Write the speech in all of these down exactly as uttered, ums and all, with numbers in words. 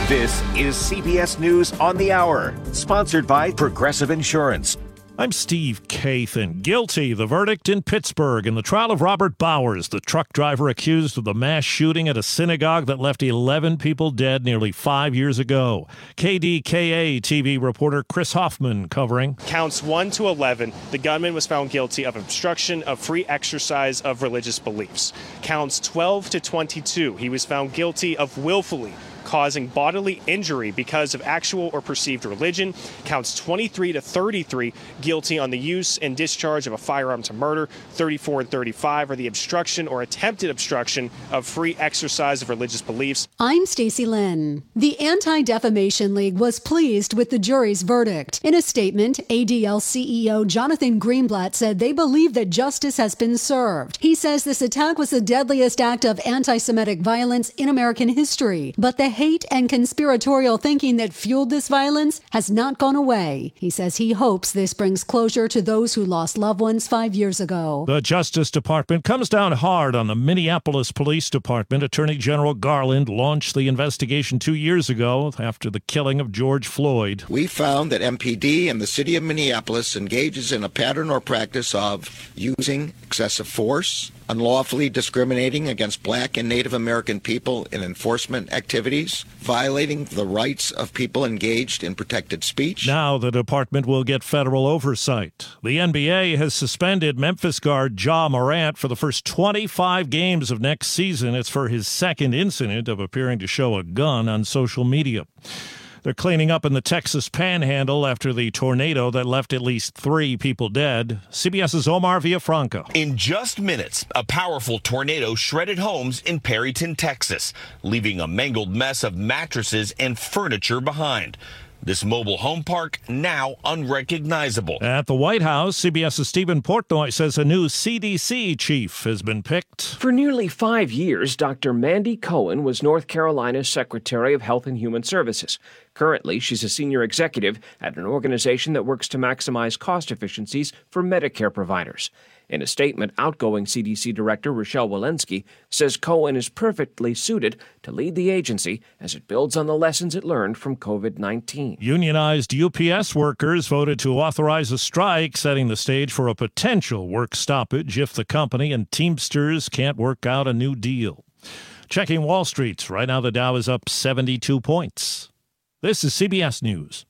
This is C B S News on the Hour, sponsored by Progressive Insurance. I'm Steve Kathan. Guilty, the verdict in Pittsburgh in the trial of Robert Bowers, the truck driver accused of the mass shooting at a synagogue that left eleven people dead nearly five years ago. K D K A T V reporter Chris Hoffman covering. Counts one to eleven, the gunman was found guilty of obstruction of free exercise of religious beliefs. Counts twelve to twenty-two, he was found guilty of willfully causing bodily injury because of actual or perceived religion. Counts twenty-three to thirty-three, guilty on the use and discharge of a firearm to murder. thirty-four and thirty-five are the obstruction or attempted obstruction of free exercise of religious beliefs. I'm Stacey Lynn. The Anti-Defamation League was pleased with the jury's verdict. In a statement, A D L C E O Jonathan Greenblatt said they believe that justice has been served. He says this attack was the deadliest act of anti-Semitic violence in American history, but the hate and conspiratorial thinking that fueled this violence has not gone away. He says he hopes this brings closure to those who lost loved ones five years ago. The Justice Department comes down hard on the Minneapolis Police Department. Attorney General Garland launched the investigation two years ago after the killing of George Floyd. We found that M P D and the city of Minneapolis engages in a pattern or practice of using excessive force, unlawfully discriminating against Black and Native American people in enforcement activities, violating the rights of people engaged in protected speech. Now the department will get federal oversight. The N B A has suspended Memphis guard Ja Morant for the first twenty-five games of next season. It's for his second incident of appearing to show a gun on social media. They're cleaning up in the Texas Panhandle after the tornado that left at least three people dead. CBS's Omar Villafranca. In just minutes, a powerful tornado shredded homes in Perryton, Texas, leaving a mangled mess of mattresses and furniture behind. This mobile home park now unrecognizable. At the White House, CBS's Stephen Portnoy says a new C D C chief has been picked. For nearly five years, Doctor Mandy Cohen was North Carolina's Secretary of Health and Human Services. Currently, she's a senior executive at an organization that works to maximize cost efficiencies for Medicare providers. In a statement, outgoing C D C Director Rochelle Walensky says Cohen is perfectly suited to lead the agency as it builds on the lessons it learned from covid nineteen. Unionized U P S workers voted to authorize a strike, setting the stage for a potential work stoppage if the company and Teamsters can't work out a new deal. Checking Wall Street. Right now the Dow is up seventy-two points. This is C B S News.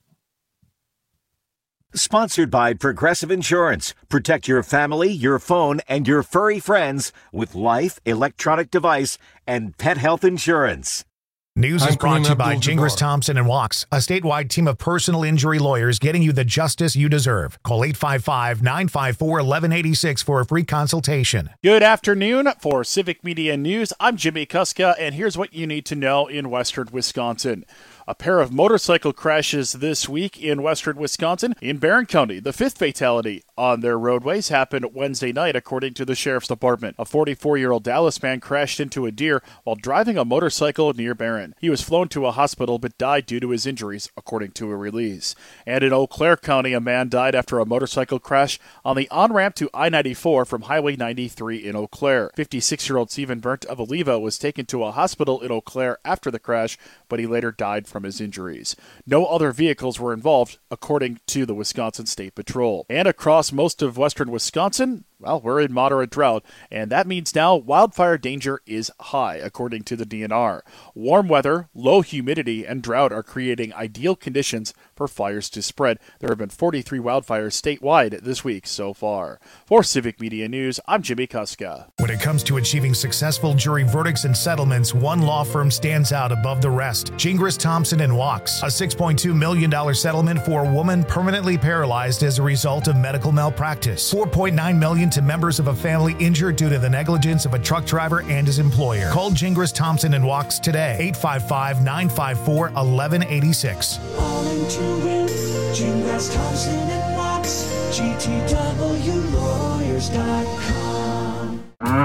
Sponsored by Progressive Insurance. Protect your family, your phone, and your furry friends with life, electronic device, and pet health insurance. News is brought to you by Gingras Thompson and Walks, a statewide team of personal injury lawyers getting you the justice you deserve. Call eight five five, nine five four, one one eight six for a free consultation. Good afternoon. For Civic Media News, I'm Jimmy Kuska, and here's what you need to know in western Wisconsin. A pair of motorcycle crashes this week in western Wisconsin. In Barron County, the fifth fatality on their roadways happened Wednesday night, according to the Sheriff's Department. A forty-four-year-old Dallas man crashed into a deer while driving a motorcycle near Barron. He was flown to a hospital but died due to his injuries, according to a release. And in Eau Claire County, a man died after a motorcycle crash on the on-ramp to I ninety-four from Highway ninety-three in Eau Claire. fifty-six-year-old Stephen Burnt of Oliva was taken to a hospital in Eau Claire after the crash, but he later died from his injuries. No other vehicles were involved, according to the Wisconsin State Patrol. And across most of western Wisconsin, well, we're in moderate drought, and that means now wildfire danger is high, according to the D N R. Warm weather, low humidity, and drought are creating ideal conditions for fires to spread. There have been forty-three wildfires statewide this week so far. For Civic Media News, I'm Jimmy Kuska. When it comes to achieving successful jury verdicts and settlements, one law firm stands out above the rest. Gingras Thompson and Walks, a six point two million dollars settlement for a woman permanently paralyzed as a result of medical malpractice. four point nine million dollars to members of a family injured due to the negligence of a truck driver and his employer. Call Gingras Thompson and Walks today. eight five five, nine five four, one one eight six. All into it. Gingras Thompson and Walks. G T W lawyers dot com.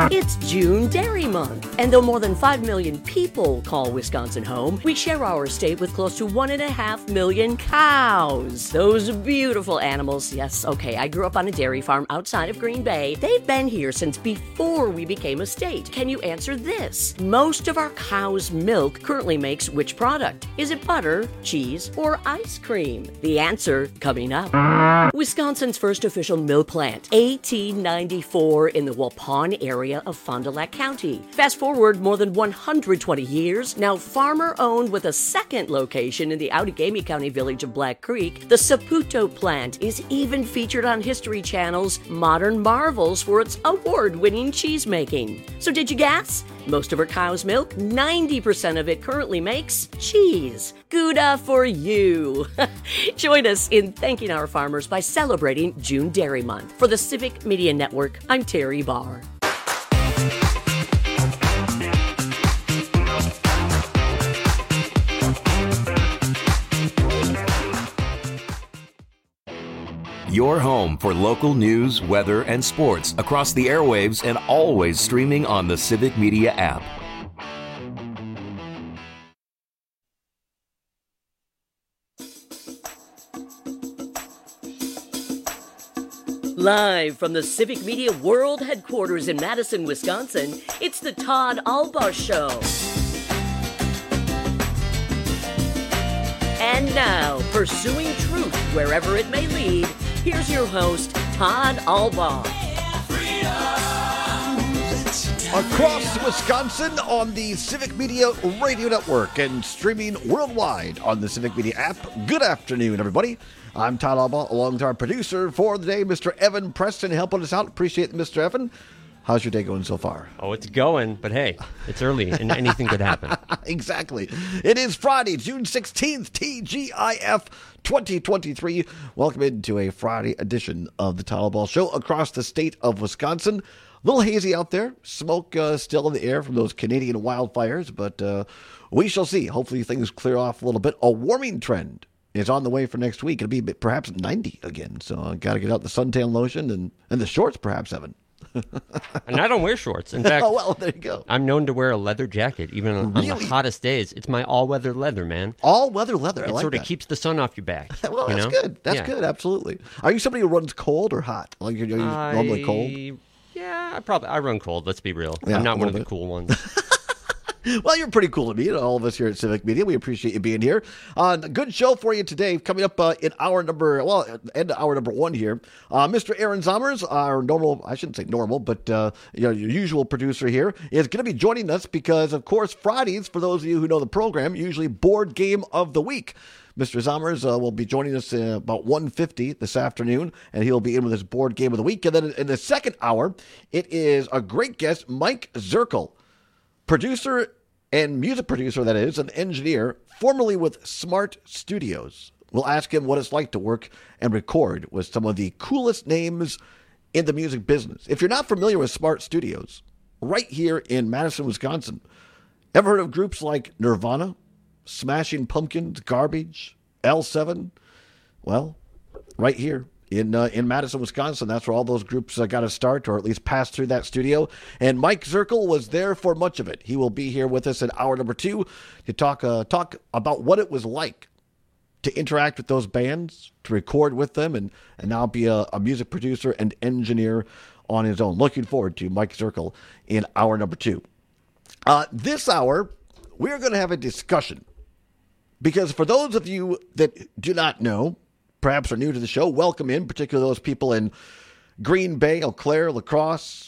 It's June Dairy Month, and though more than five million people call Wisconsin home, we share our state with close to one and a half million cows. Those beautiful animals. Yes, okay, I grew up on a dairy farm outside of Green Bay. They've been here since before we became a state. Can you answer this? Most of our cow's milk currently makes which product? Is it butter, cheese, or ice cream? The answer coming up. Wisconsin's first official milk plant, eighteen ninety-four, in the Waupun area of Fond du Lac County. Fast forward more than one hundred twenty years, now farmer-owned with a second location in the Outagamie County village of Black Creek, the Saputo plant is even featured on History Channel's Modern Marvels for its award-winning cheese-making. So did you guess? Most of our cow's milk, ninety percent of it currently makes cheese. Gouda for you. Join us in thanking our farmers by celebrating June Dairy Month. For the Civic Media Network, I'm Terry Barr. Your home for local news, weather, and sports across the airwaves and always streaming on the Civic Media app. Live from the Civic Media World Headquarters in Madison, Wisconsin, it's the Todd Albaugh Show. And now, pursuing truth wherever it may lead, here's your host, Todd Albaugh. Across Wisconsin on the Civic Media Radio Network and streaming worldwide on the Civic Media app. Good afternoon, everybody. I'm Todd Albaugh, along with our producer for the day, Mister Evan Preston, helping us out. Appreciate it, Mister Evan. How's your day going so far? Oh, it's going, but hey, it's early and anything could happen. Exactly. It is Friday, June sixteenth, T G I F twenty twenty-three. Welcome into a Friday edition of the Todd Albaugh Show across the state of Wisconsin. A little hazy out there. Smoke uh, still in the air from those Canadian wildfires, but uh, we shall see. Hopefully things clear off a little bit. A warming trend is on the way for next week. It'll be perhaps ninety again, so I got to get out the suntan lotion and, and the shorts, perhaps, Evan. And I don't wear shorts. In fact, oh, well, there you go. I'm known to wear a leather jacket, even on, really? on the hottest days. It's my all-weather leather, man. All-weather leather, I it like sort that. of keeps the sun off your back. Well, you that's know? good. That's yeah. good, absolutely. Are you somebody who runs cold or hot? Like, are you I... normally cold? Yeah, I probably I run cold, let's be real. Yeah, I'm not one of the bit. cool ones. Well, you're pretty cool to me, and all of us here at Civic Media. We appreciate you being here. Uh, good show for you today. Coming up uh, in hour number, well, end of hour number one here. Uh, Mister Aaron Zommers, our normal, I shouldn't say normal, but uh, you know, your usual producer here, is going to be joining us because, of course, Fridays, for those of you who know the program, usually board game of the week. Mister Zommers uh, will be joining us uh, about one fifty this afternoon, and he'll be in with his board game of the week. And then in the second hour, it is a great guest, Mike Zirkle, producer and music producer, that is, an engineer, formerly with Smart Studios. We'll ask him what it's like to work and record with some of the coolest names in the music business. If you're not familiar with Smart Studios, right here in Madison, Wisconsin, ever heard of groups like Nirvana, Smashing Pumpkins, Garbage, L seven? Well, right here in uh, in Madison, Wisconsin, that's where all those groups uh, got to start, or at least pass through that studio. And Mike Zirkle was there for much of it. He will be here with us in hour number two to talk uh, talk about what it was like to interact with those bands, to record with them, and, and now be a, a music producer and engineer on his own. Looking forward to Mike Zirkle in hour number two. Uh, this hour, we're going to have a discussion. Because for those of you that do not know, perhaps are new to the show, welcome in, particularly those people in Green Bay, Eau Claire, La Crosse,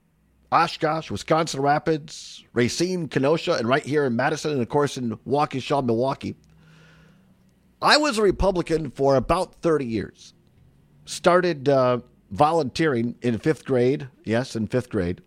Oshkosh, Wisconsin Rapids, Racine, Kenosha, and right here in Madison, and of course in Waukesha, Milwaukee. I was a Republican for about thirty years. Started uh, volunteering in fifth grade. Yes, in fifth grade.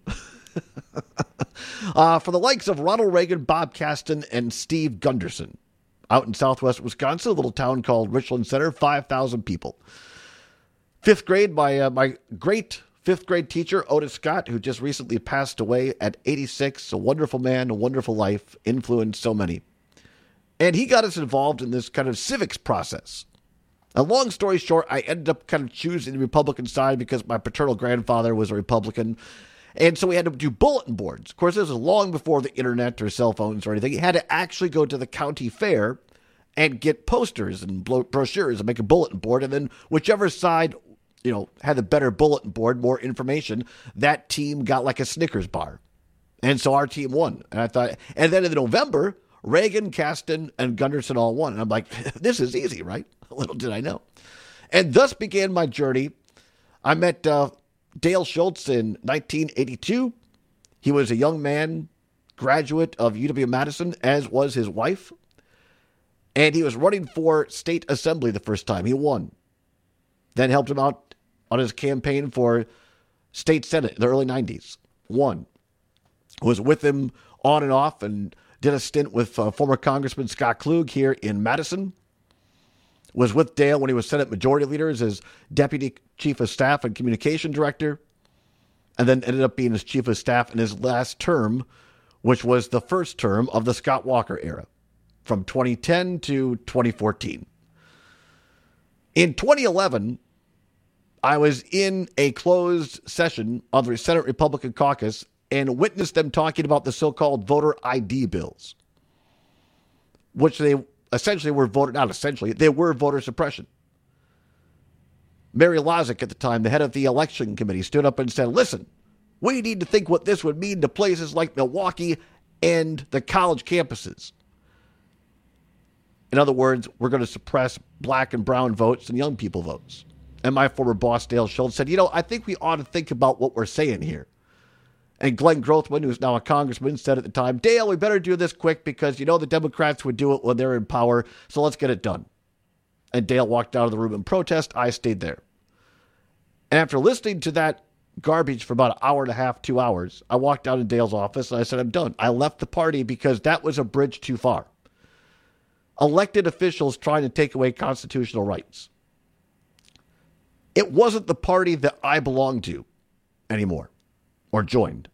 uh, for the likes of Ronald Reagan, Bob Kasten, and Steve Gunderson. Out in southwest Wisconsin, a little town called Richland Center, five thousand people. Fifth grade, my uh, my great fifth grade teacher, Otis Scott, who just recently passed away at eighty-six, a wonderful man, a wonderful life, influenced so many. And he got us involved in this kind of civics process. A long story short, I ended up kind of choosing the Republican side because my paternal grandfather was a Republican. And so we had to do bulletin boards. Of course, this was long before the internet or cell phones or anything. You had to actually go to the county fair and get posters and brochures and make a bulletin board. And then whichever side, you know, had the better bulletin board, more information, that team got like a Snickers bar. And so our team won. And I thought, and then in November, Reagan, Kasten, and Gunderson all won. And I'm like, this is easy, right? Little did I know. And thus began my journey. I met uh, Dale Schultz in nineteen eighty-two. He was a young man, graduate of U W-Madison, as was his wife. And he was running for state assembly the first time. He won. Then helped him out on his campaign for state senate in the early nineties. Won. Was with him on and off and did a stint with uh, former Congressman Scott Klug here in Madison. Was with Dale when he was Senate Majority Leader as his Deputy Chief of Staff and Communication Director. And then ended up being his Chief of Staff in his last term, which was the first term of the Scott Walker era, from twenty ten to twenty fourteen. In twenty eleven, I was in a closed session of the Senate Republican Caucus and witnessed them talking about the so-called voter I D bills, which they essentially were voter, not essentially, they were voter suppression. Mary Lozick at the time, the head of the election committee, stood up and said, listen, we need to think what this would mean to places like Milwaukee and the college campuses. In other words, we're going to suppress black and brown votes and young people votes. And my former boss, Dale Schultz, said, you know, I think we ought to think about what we're saying here. And Glenn Grothman, who's now a congressman, said at the time, Dale, we better do this quick because, you know, the Democrats would do it when they're in power, so let's get it done. And Dale walked out of the room in protest. I stayed there. And after listening to that garbage for about an hour and a half, two hours, I walked out in Dale's office and I said, I'm done. I left the party because that was a bridge too far. Elected officials trying to take away constitutional rights. It wasn't the party that I belonged to anymore or joined.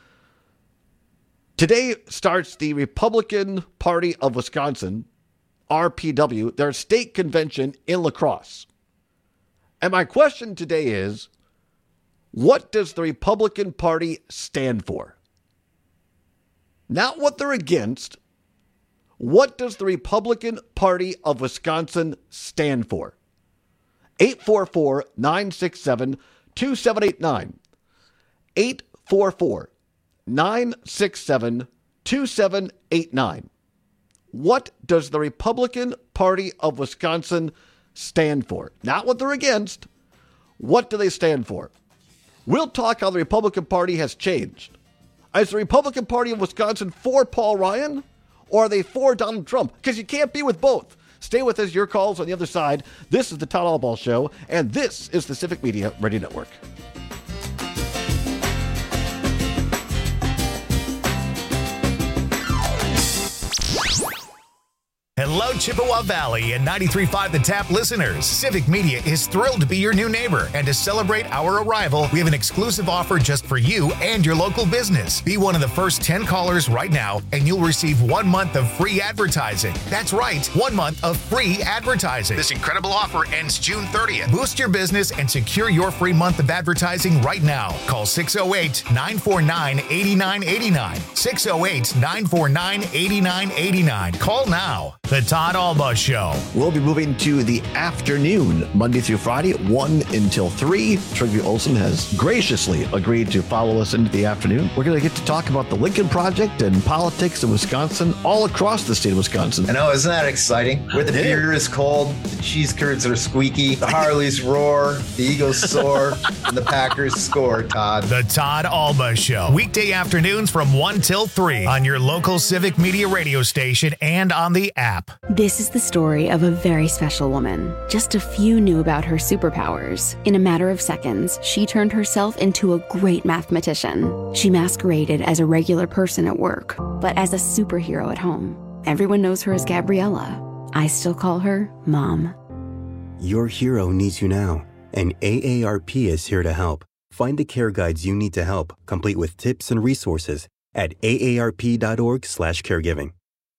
Today starts the Republican Party of Wisconsin, R P W, their state convention in La Crosse. And my question today is, what does the Republican Party stand for? Not what they're against. What does the Republican Party of Wisconsin stand for? eight four four, nine six seven, two seven eight nine. eight four four, nine six seven, two seven eight nine. What does the Republican Party of Wisconsin stand for? Not what they're against. What do they stand for? We'll talk how the Republican Party has changed. Is the Republican Party of Wisconsin for Paul Ryan, or are they for Donald Trump? Because you can't be with both. Stay with us. Your calls on the other side. This is the Todd Albaugh Show, and this is the Civic Media Radio Network. Hello, Chippewa Valley and ninety-three point five The Tap listeners. Civic Media is thrilled to be your new neighbor. And to celebrate our arrival, we have an exclusive offer just for you and your local business. Be one of the first ten callers right now, and you'll receive one month of free advertising. That's right, one month of free advertising. This incredible offer ends June thirtieth. Boost your business and secure your free month of advertising right now. Call six oh eight, nine four nine, eight nine eight nine. six oh eight, nine four nine, eight nine eight nine. Call now. The Todd Albaugh Show. We'll be moving to the afternoon, Monday through Friday, one until three. Trygve Olsen has graciously agreed to follow us into the afternoon. We're going to get to talk about the Lincoln Project and politics in Wisconsin, all across the state of Wisconsin. I know, isn't that exciting? Where the beer is cold, the cheese curds are squeaky, the Harleys roar, the Eagles soar, and the Packers score, Todd. The Todd Albaugh Show. Weekday afternoons from one till three on your local Civic Media radio station and on the app. This is the story of a very special woman. Just a few knew about her superpowers. In a matter of seconds, she turned herself into a great mathematician. She masqueraded as a regular person at work, but as a superhero at home. Everyone knows her as Gabriella. I still call her Mom. Your hero needs you now, and A A R P is here to help. Find the care guides you need to help, complete with tips and resources at A A R P dot org slash caregiving.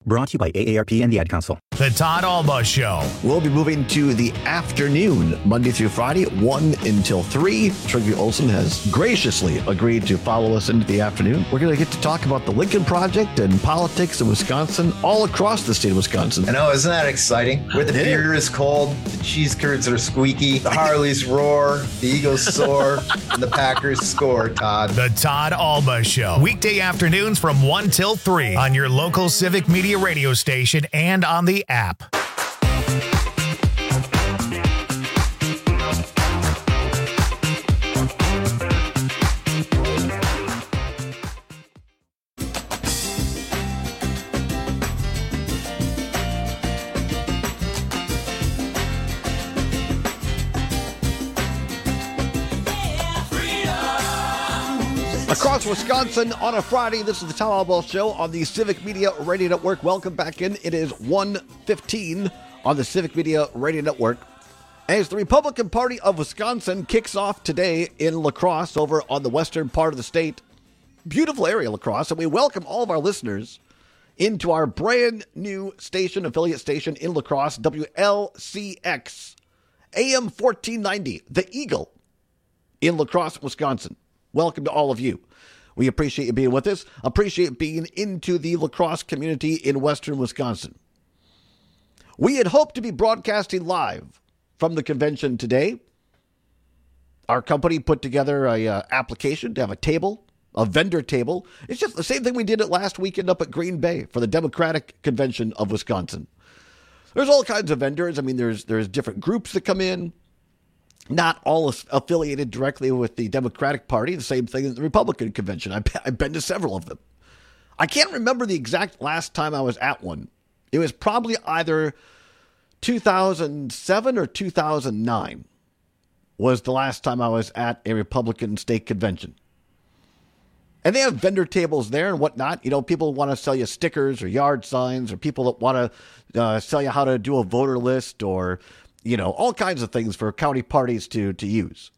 Brought to you by A A R P and the Ad Council. The Todd Alba Show. We'll be moving to the afternoon, Monday through Friday, one until three. Trygve Olsen has graciously agreed to follow us into the afternoon. We're going to get to talk about the Lincoln Project and politics in Wisconsin, all across the state of Wisconsin. I know, isn't that exciting? Where the Yeah. beer is cold, the cheese curds are squeaky, the Harleys roar, the Eagles soar, and the Packers score, Todd. The Todd Alba Show. Weekday afternoons from one till three on your local Civic Media radio station and on the app. Across Wisconsin on a Friday, this is the Todd Alba Show on the Civic Media Radio Network. Welcome back in. It is one fifteen on the Civic Media Radio Network. As the Republican Party of Wisconsin kicks off today in La Crosse over on the western part of the state. Beautiful area, La Crosse, and we welcome all of our listeners into our brand new station, affiliate station in La Crosse, W L C X, A M fourteen ninety, The Eagle in La Crosse, Wisconsin. Welcome to all of you. We appreciate you being with us. Appreciate being into the La Crosse community in western Wisconsin. We had hoped to be broadcasting live from the convention today. Our company put together a uh, application to have a table, a vendor table. It's just the same thing we did it last weekend up at Green Bay for the Democratic Convention of Wisconsin. There's all kinds of vendors. I mean, there's there's different groups that come in. Not all affiliated directly with the Democratic Party. The same thing as the Republican convention. I've, I've been to several of them. I can't remember the exact last time I was at one. It was probably either two thousand seven or two thousand nine was the last time I was at a Republican state convention. And they have vendor tables there and whatnot. You know, people want to sell you stickers or yard signs, or people that want to uh, sell you how to do a voter list, or you know, all kinds of things for county parties to, to use.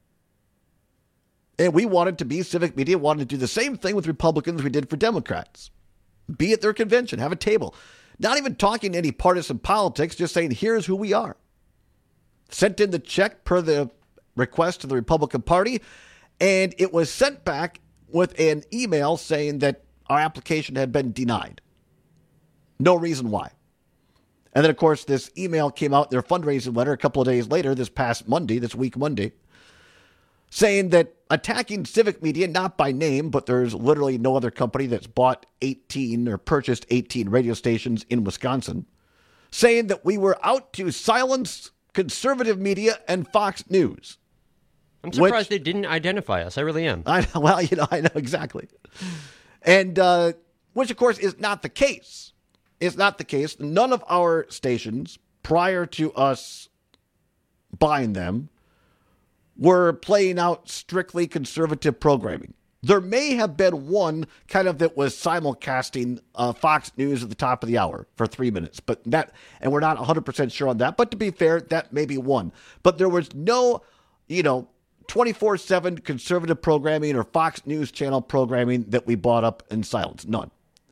And we wanted to be, Civic Media wanted to do the same thing with Republicans we did for Democrats. Be at their convention, have a table. Not even talking any partisan politics, just saying, here's who we are. Sent in the check per the request to the Republican Party, and it was sent back with an email saying that our application had been denied. No reason why. And then, of course, this email came out, their fundraising letter, a couple of days later, this past Monday, this week Monday, saying that attacking Civic Media, not by name, but there's literally no other company that's bought eighteen or purchased eighteen radio stations in Wisconsin, saying that we were out to silence conservative media and Fox News. I'm surprised which, they didn't identify us. I really am. I know, well, you know, I know exactly. And uh, which, of course, is not the case. It's not the case. None of our stations, prior to us buying them, were playing out strictly conservative programming. There may have been one kind of that was simulcasting uh, Fox News at the top of the hour for three minutes, but that, and we're not one hundred percent sure on that. But to be fair, that may be one. But there was no, you know, twenty-four seven conservative programming or Fox News channel programming that we bought up in silence. None.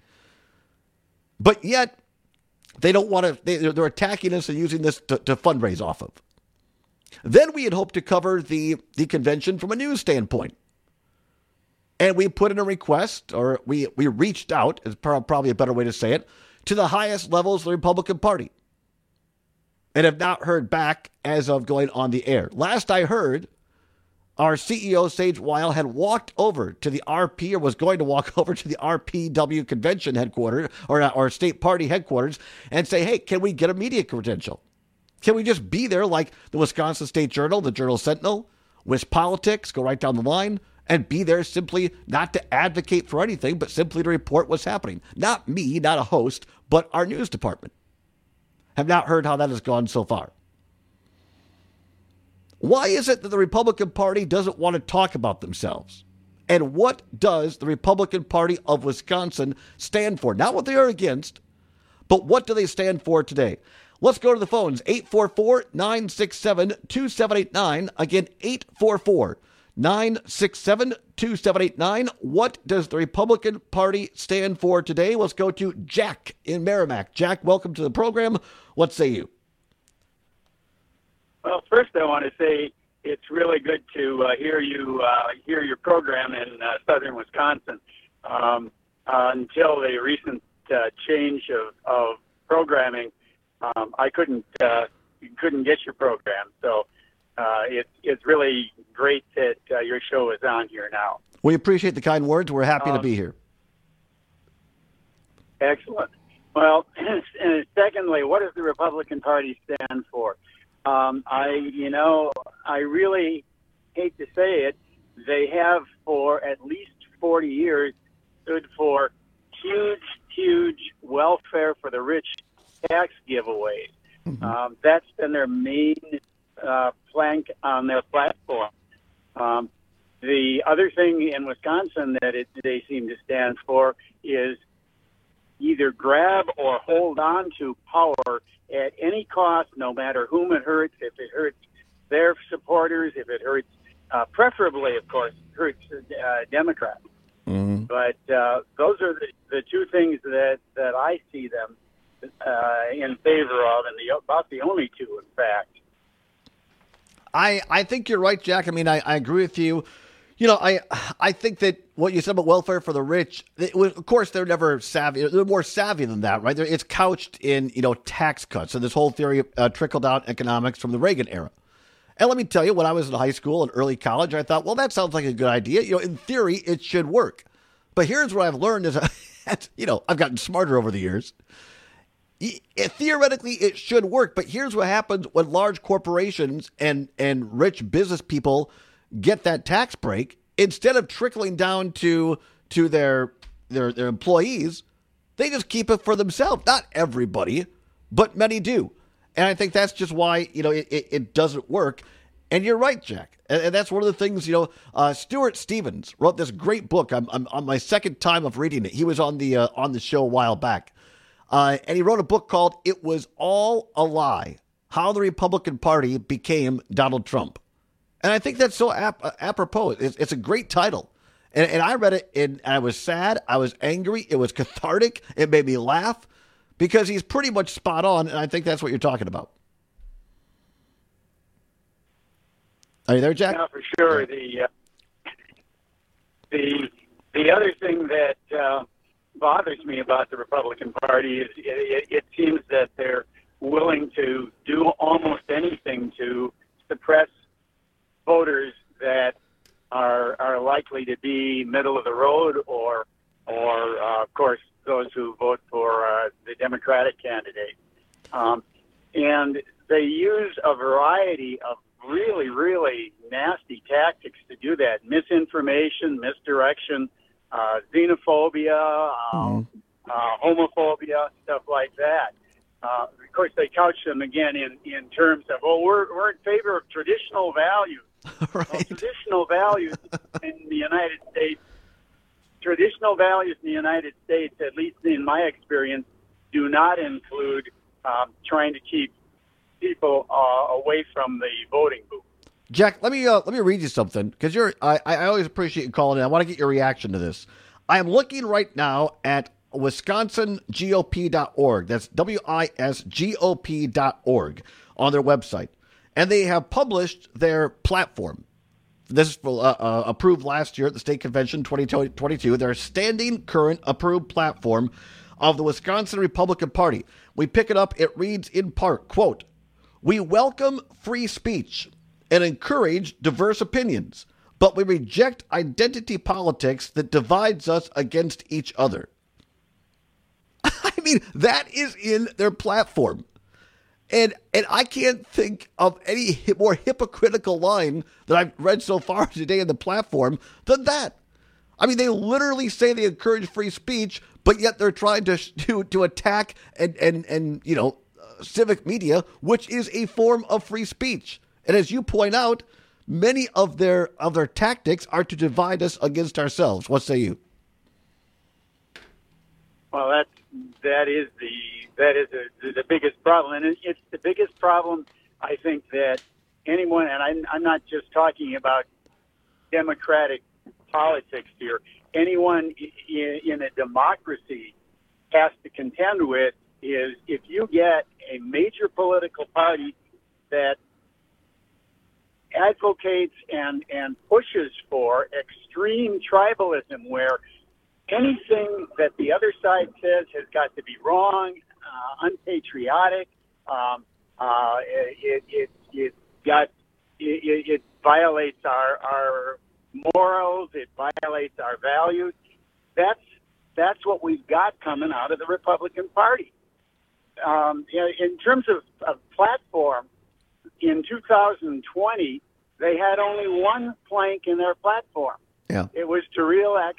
But yet, they don't want to, they, they're attacking us and using this to, to fundraise off of. Then we had hoped to cover the, the convention from a news standpoint. And we put in a request, or we, we reached out, is probably a better way to say it, to the highest levels of the Republican Party. And have not heard back as of going on the air. Last I heard, our C E O, Sage Weil, had walked over to the R P, or was going to walk over to the R P W convention headquarters, or our state party headquarters, and say, hey, can we get a media credential? Can we just be there like the Wisconsin State Journal, the Journal Sentinel, WisPolitics, go right down the line, and be there simply not to advocate for anything, but simply to report what's happening? Not me, not a host, but our news department. Have not heard how that has gone so far. Why is it that the Republican Party doesn't want to talk about themselves? And what does the Republican Party of Wisconsin stand for? Not what they are against, but what do they stand for today? Let's go to the phones. eight four four, nine six seven, two seven eight nine. Again, eight four four, nine six seven, two seven eight nine. What does the Republican Party stand for today? Let's go to Jack in Merrimack. Jack, welcome to the program. What say you? Well, first I want to say it's really good to uh, hear you uh, hear your program in uh, southern Wisconsin. Um, uh, until the recent uh, change of, of programming, um, I couldn't uh, couldn't get your program. So uh, it's it's really great that uh, your show is on here now. We appreciate the kind words. We're happy um, to be here. Excellent. Well, and secondly, what does the Republican Party stand for? Um, I, you know, I really hate to say it, they have for at least forty years stood for huge, huge welfare for the rich tax giveaways. Mm-hmm. Um, that's been their main uh, plank on their platform. Um, the other thing in Wisconsin that it, they seem to stand for is either grab or hold on to power at any cost, no matter whom it hurts. If it hurts their supporters, if it hurts, uh, preferably, of course, hurts uh, Democrats. Mm-hmm. But uh, those are the, the two things that, that I see them uh, in favor of, and the, about the only two, in fact. I, I think you're right, Jack. I mean, I, I agree with you. You know, I I think that what you said about welfare for the rich, it was, of course, they're never savvy. They're more savvy than that, right? They're, it's couched in, you know, tax cuts. And this whole theory uh, trickled out economics from the Reagan era. And let me tell you, when I was in high school and early college, I thought, well, that sounds like a good idea. You know, in theory, it should work. But here's what I've learned is, you know, I've gotten smarter over the years. Theoretically, it should work. But here's what happens when large corporations and, and rich business people get that tax break. Instead of trickling down to to their their their employees, they just keep it for themselves. Not everybody, but many do. And I think that's just why, you know, it, it, it doesn't work. And you're right, Jack. And, and that's one of the things, you know, uh, Stuart Stevens wrote this great book. I'm, I'm on my second time of reading it. He was on the uh, on the show a while back. Uh, and he wrote a book called It Was All a Lie, How the Republican Party Became Donald Trump. And I think that's so ap- apropos. It's, it's a great title. And, and I read it, and I was sad. I was angry. It was cathartic. It made me laugh because he's pretty much spot on, and I think that's what you're talking about. Are you there, Jack? Yeah, for sure. The uh, the the other thing that uh, bothers me about the Republican Party is it, it seems that they're willing to do almost anything to suppress voters that are are likely to be middle of the road, or or uh, of course those who vote for uh, the Democratic candidate, um, and they use a variety of really really nasty tactics to do that: misinformation, misdirection, uh, xenophobia, um, uh, homophobia, stuff like that. Uh, of course, they couch them again in, in terms of, oh, we're we're in favor of traditional values. Right. Well, traditional values in the United States, traditional values in the United States, at least in my experience, do not include um, trying to keep people uh, away from the voting booth. Jack, let me uh, let me read you something, because you're I, I always appreciate you calling in. I want to get your reaction to this. I am looking right now at wisconsin G O P dot org. That's W I S G O P dot org on their website. And they have published their platform. This was uh, uh, approved last year at the state convention twenty twenty-two. Their standing current approved platform of the Wisconsin Republican Party. We pick it up. It reads in part, quote, "We welcome free speech and encourage diverse opinions, but we reject identity politics that divides us against each other." I mean, that is in their platform. And and I can't think of any more hypocritical line that I've read so far today in the platform than that. I mean, they literally say they encourage free speech, but yet they're trying to to, to attack and, and, and you know, uh, civic media, which is a form of free speech. And as you point out, many of their of their tactics are to divide us against ourselves. What say you? Well, that's that is the that is the, the biggest problem, and it's the biggest problem. I think that anyone, and I'm, I'm not just talking about democratic politics here. Anyone in, in a democracy has to contend with is if you get a major political party that advocates and, and pushes for extreme tribalism, where anything that the other side says has got to be wrong, uh, unpatriotic, um, uh, it, it, it got, it, it violates our, our morals, it violates our values. That's, that's what we've got coming out of the Republican Party. Um, in terms of, of platform, in two thousand twenty, they had only one plank in their platform. Yeah. It was to reelect,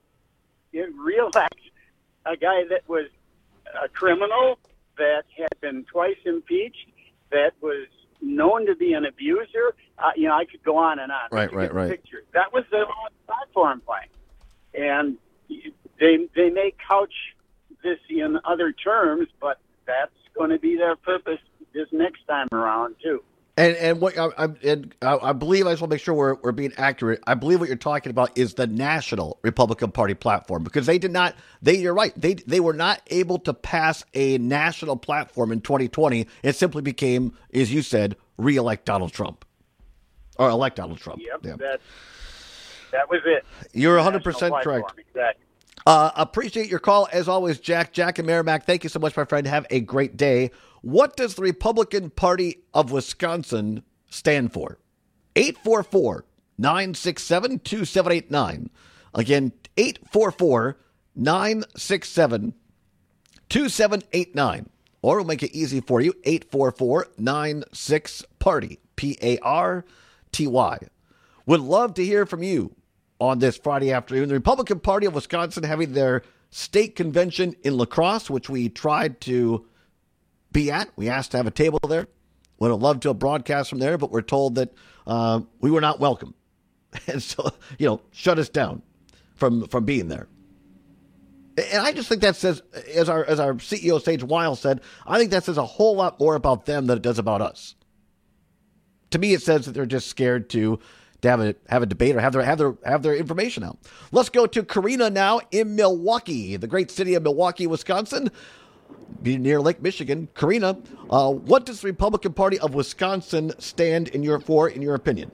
reelect a guy that was a criminal, that had been twice impeached, that was known to be an abuser. Uh, you know, I could go on and on. Right, right, right. Picture. That was their own platform plank. And they, they may couch this in other terms, but that's going to be their purpose this next time around, too. And and what I, I, and I believe, I just want to make sure we're, we're being accurate. I believe what you're talking about is the national Republican Party platform, because they did not, they, you're right, they they were not able to pass a national platform in twenty twenty. It simply became, as you said, re-elect Donald Trump. Or elect Donald Trump. Yep, yeah. that, that was it. You're one hundred percent correct. Exactly. Uh, appreciate your call, as always, Jack. Jack and Merrimack, thank you so much, my friend. Have a great day. What does the Republican Party of Wisconsin stand for? eight four four, nine six seven, two seven eight nine. Again, eight four four, nine six seven, two seven eight nine. Or we'll make it easy for you, eight four four, nine six, party, P A R T Y. Would love to hear from you on this Friday afternoon. The Republican Party of Wisconsin having their state convention in La Crosse, which we tried to be at. We asked to have a table there. Would have loved to have broadcast from there, but we're told that uh, we were not welcome. And so, you know, shut us down from, from being there. And I just think that says, as our as our C E O, Sage Wiles, said, I think that says a whole lot more about them than it does about us. To me, it says that they're just scared to to have a have a debate or have their have their have their information out. Let's go to Karina now in Milwaukee, the great city of Milwaukee, Wisconsin, near Lake Michigan. Karina, uh, what does the Republican Party of Wisconsin stand in your for, in your opinion?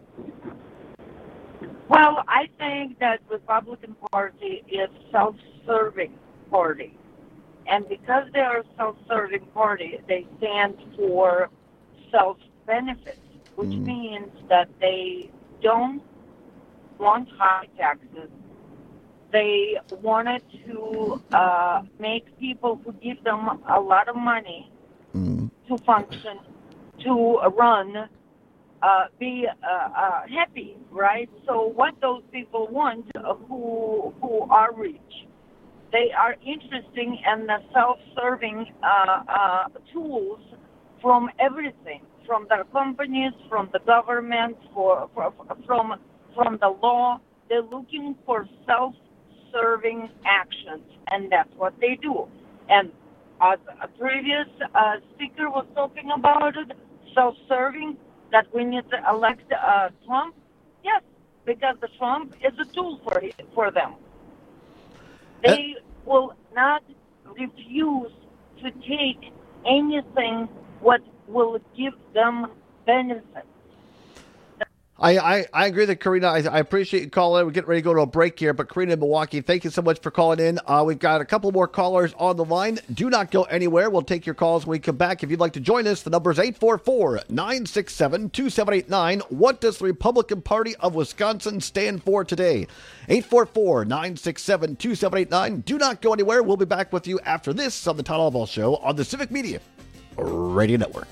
Well, I think that Republican Party is self-serving party, and because they are a self-serving party, they stand for self-benefits, which mm. means that they don't want high taxes. They wanted to uh, make people who give them a lot of money mm. to function, to run, uh, be uh, uh, happy, right? So what those people want, uh, who who are rich, they are interested in the self-serving uh, uh, tools from everything, from the companies, from the government, for, for, from from the law. They're looking for self-serving actions, and that's what they do. And as a previous uh, speaker was talking about it, self-serving, that we need to elect uh, Trump. Yes, because the Trump is a tool for for them. They will not refuse to take anything what will give them benefits. I, I, I agree with Karina. I, I appreciate you calling. We're getting ready to go to a break here, but Karina in Milwaukee, thank you so much for calling in. Uh, we've got a couple more callers on the line. Do not go anywhere. We'll take your calls when we come back. If you'd like to join us, the number is eight four four, nine six seven, two seven eight nine. What does the Republican Party of Wisconsin stand for today? eight four four, nine six seven, two seven eight nine. Do not go anywhere. We'll be back with you after this on the Todd Alval Show on the Civic Media Radio Network.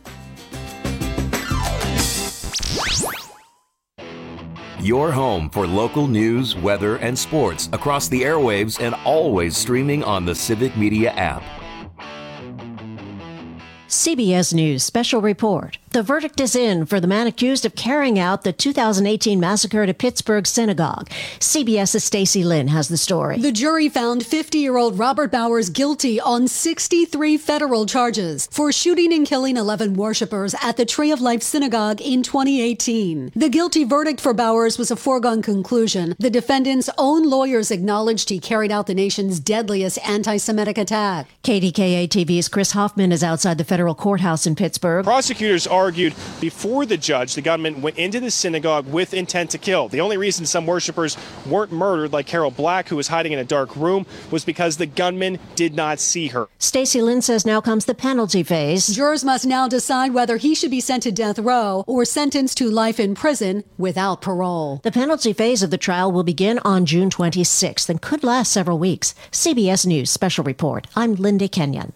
Your home for local news, weather, and sports across the airwaves and always streaming on the Civic Media app. C B S News Special Report. The verdict is in for the man accused of carrying out the two thousand eighteen massacre at a Pittsburgh synagogue. CBS's Stacey Lynn has the story. The jury found fifty-year-old Robert Bowers guilty on sixty-three federal charges for shooting and killing eleven worshipers at the Tree of Life Synagogue in twenty eighteen. The guilty verdict for Bowers was a foregone conclusion. The defendant's own lawyers acknowledged he carried out the nation's deadliest anti-Semitic attack. K D K A T V's Chris Hoffman is outside the federal courthouse in Pittsburgh. Prosecutors argued before the judge the gunman went into the synagogue with intent to kill. The only reason some worshipers weren't murdered, like Carol Black, who was hiding in a dark room, was because the gunman did not see her. Stacey Lynn says now comes the penalty phase. Jurors must now decide whether he should be sent to death row or sentenced to life in prison without parole. The penalty phase of the trial will begin on June twenty-sixth and could last several weeks. C B S News Special Report. I'm Linda Kenyon.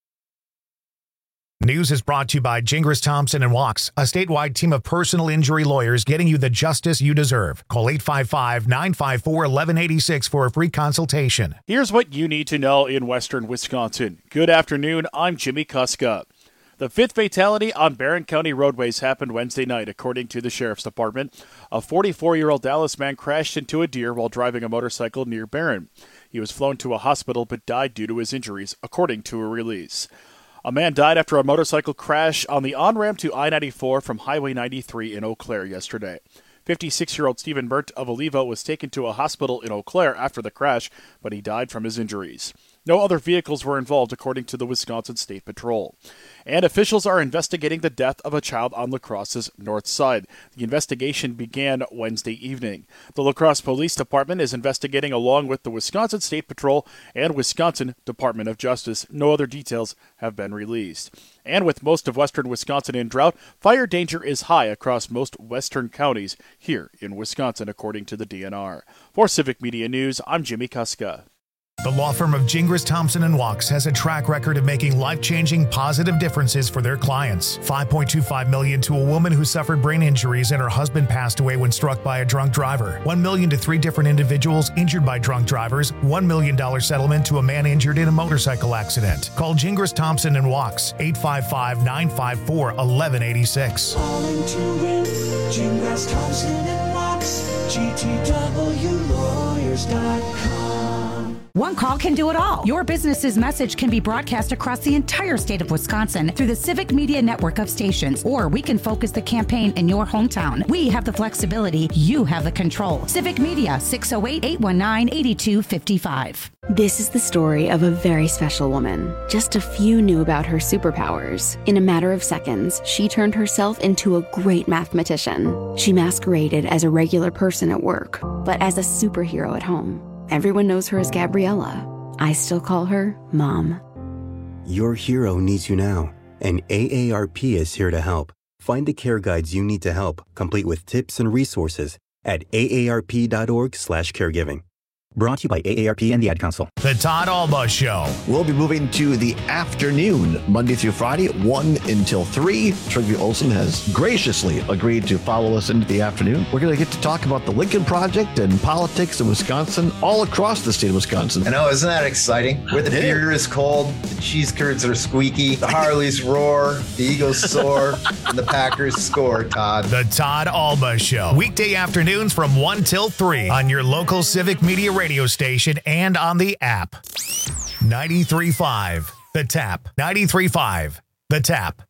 News is brought to you by Gingras Thompson and Walks, a statewide team of personal injury lawyers getting you the justice you deserve. Call eight five five, nine five four, one one eight six for a free consultation. Here's what you need to know in western Wisconsin. Good afternoon, I'm Jimmy Kuska. The fifth fatality on Barron County roadways happened Wednesday night, according to the Sheriff's Department. A forty-four-year-old Dallas man crashed into a deer while driving a motorcycle near Barron. He was flown to a hospital but died due to his injuries, according to a release. A man died after a motorcycle crash on the on-ramp to I ninety-four from Highway ninety-three in Eau Claire yesterday. fifty-six-year-old Stephen Burt of Olivo was taken to a hospital in Eau Claire after the crash, but he died from his injuries. No other vehicles were involved, according to the Wisconsin State Patrol. And officials are investigating the death of a child on La Crosse's north side. The investigation began Wednesday evening. The La Crosse Police Department is investigating along with the Wisconsin State Patrol and Wisconsin Department of Justice. No other details have been released. And with most of western Wisconsin in drought, fire danger is high across most western counties here in Wisconsin, according to the D N R. For Civic Media News, I'm Jimmy Kuska. The law firm of Gingras Thompson and Walks has a track record of making life-changing positive differences for their clients. five point two five million dollars to a woman who suffered brain injuries and her husband passed away when struck by a drunk driver. one million dollars to three different individuals injured by drunk drivers. one million dollars settlement to a man injured in a motorcycle accident. Call Gingras Thompson and Walks, eight five five, nine five four, one one eight six. Calling to win, Gingras Thompson and Walks, G T W lawyers dot com. One call can do it all. Your business's message can be broadcast across the entire state of Wisconsin through the Civic Media network of stations, or we can focus the campaign in your hometown. We have the flexibility. You have the control. Civic Media, six oh eight, eight one nine, eight two five five. This is the story of a very special woman. Just a few knew about her superpowers. In a matter of seconds, she turned herself into a great mathematician. She masqueraded as a regular person at work, but as a superhero at home. Everyone knows her as Gabriella. I still call her Mom. Your hero needs you now, and A A R P is here to help. Find the care guides you need to help, complete with tips and resources at A A R P dot org slash caregiving. Brought to you by A A R P and the Ad Council. The Todd Alba Show. We'll be moving to the afternoon, Monday through Friday, one until three. Trygve Olsen has graciously agreed to follow us into the afternoon. We're going to get to talk about the Lincoln Project and politics in Wisconsin, all across the state of Wisconsin. I know, isn't that exciting? Where the Yeah. beer is cold, the cheese curds are squeaky, the Harleys roar, the Eagles soar, and the Packers score, Todd. The Todd Alba Show. Weekday afternoons from one till three on your local Civic Media radio station and on the app. ninety-three point five The Tap. ninety-three point five The Tap.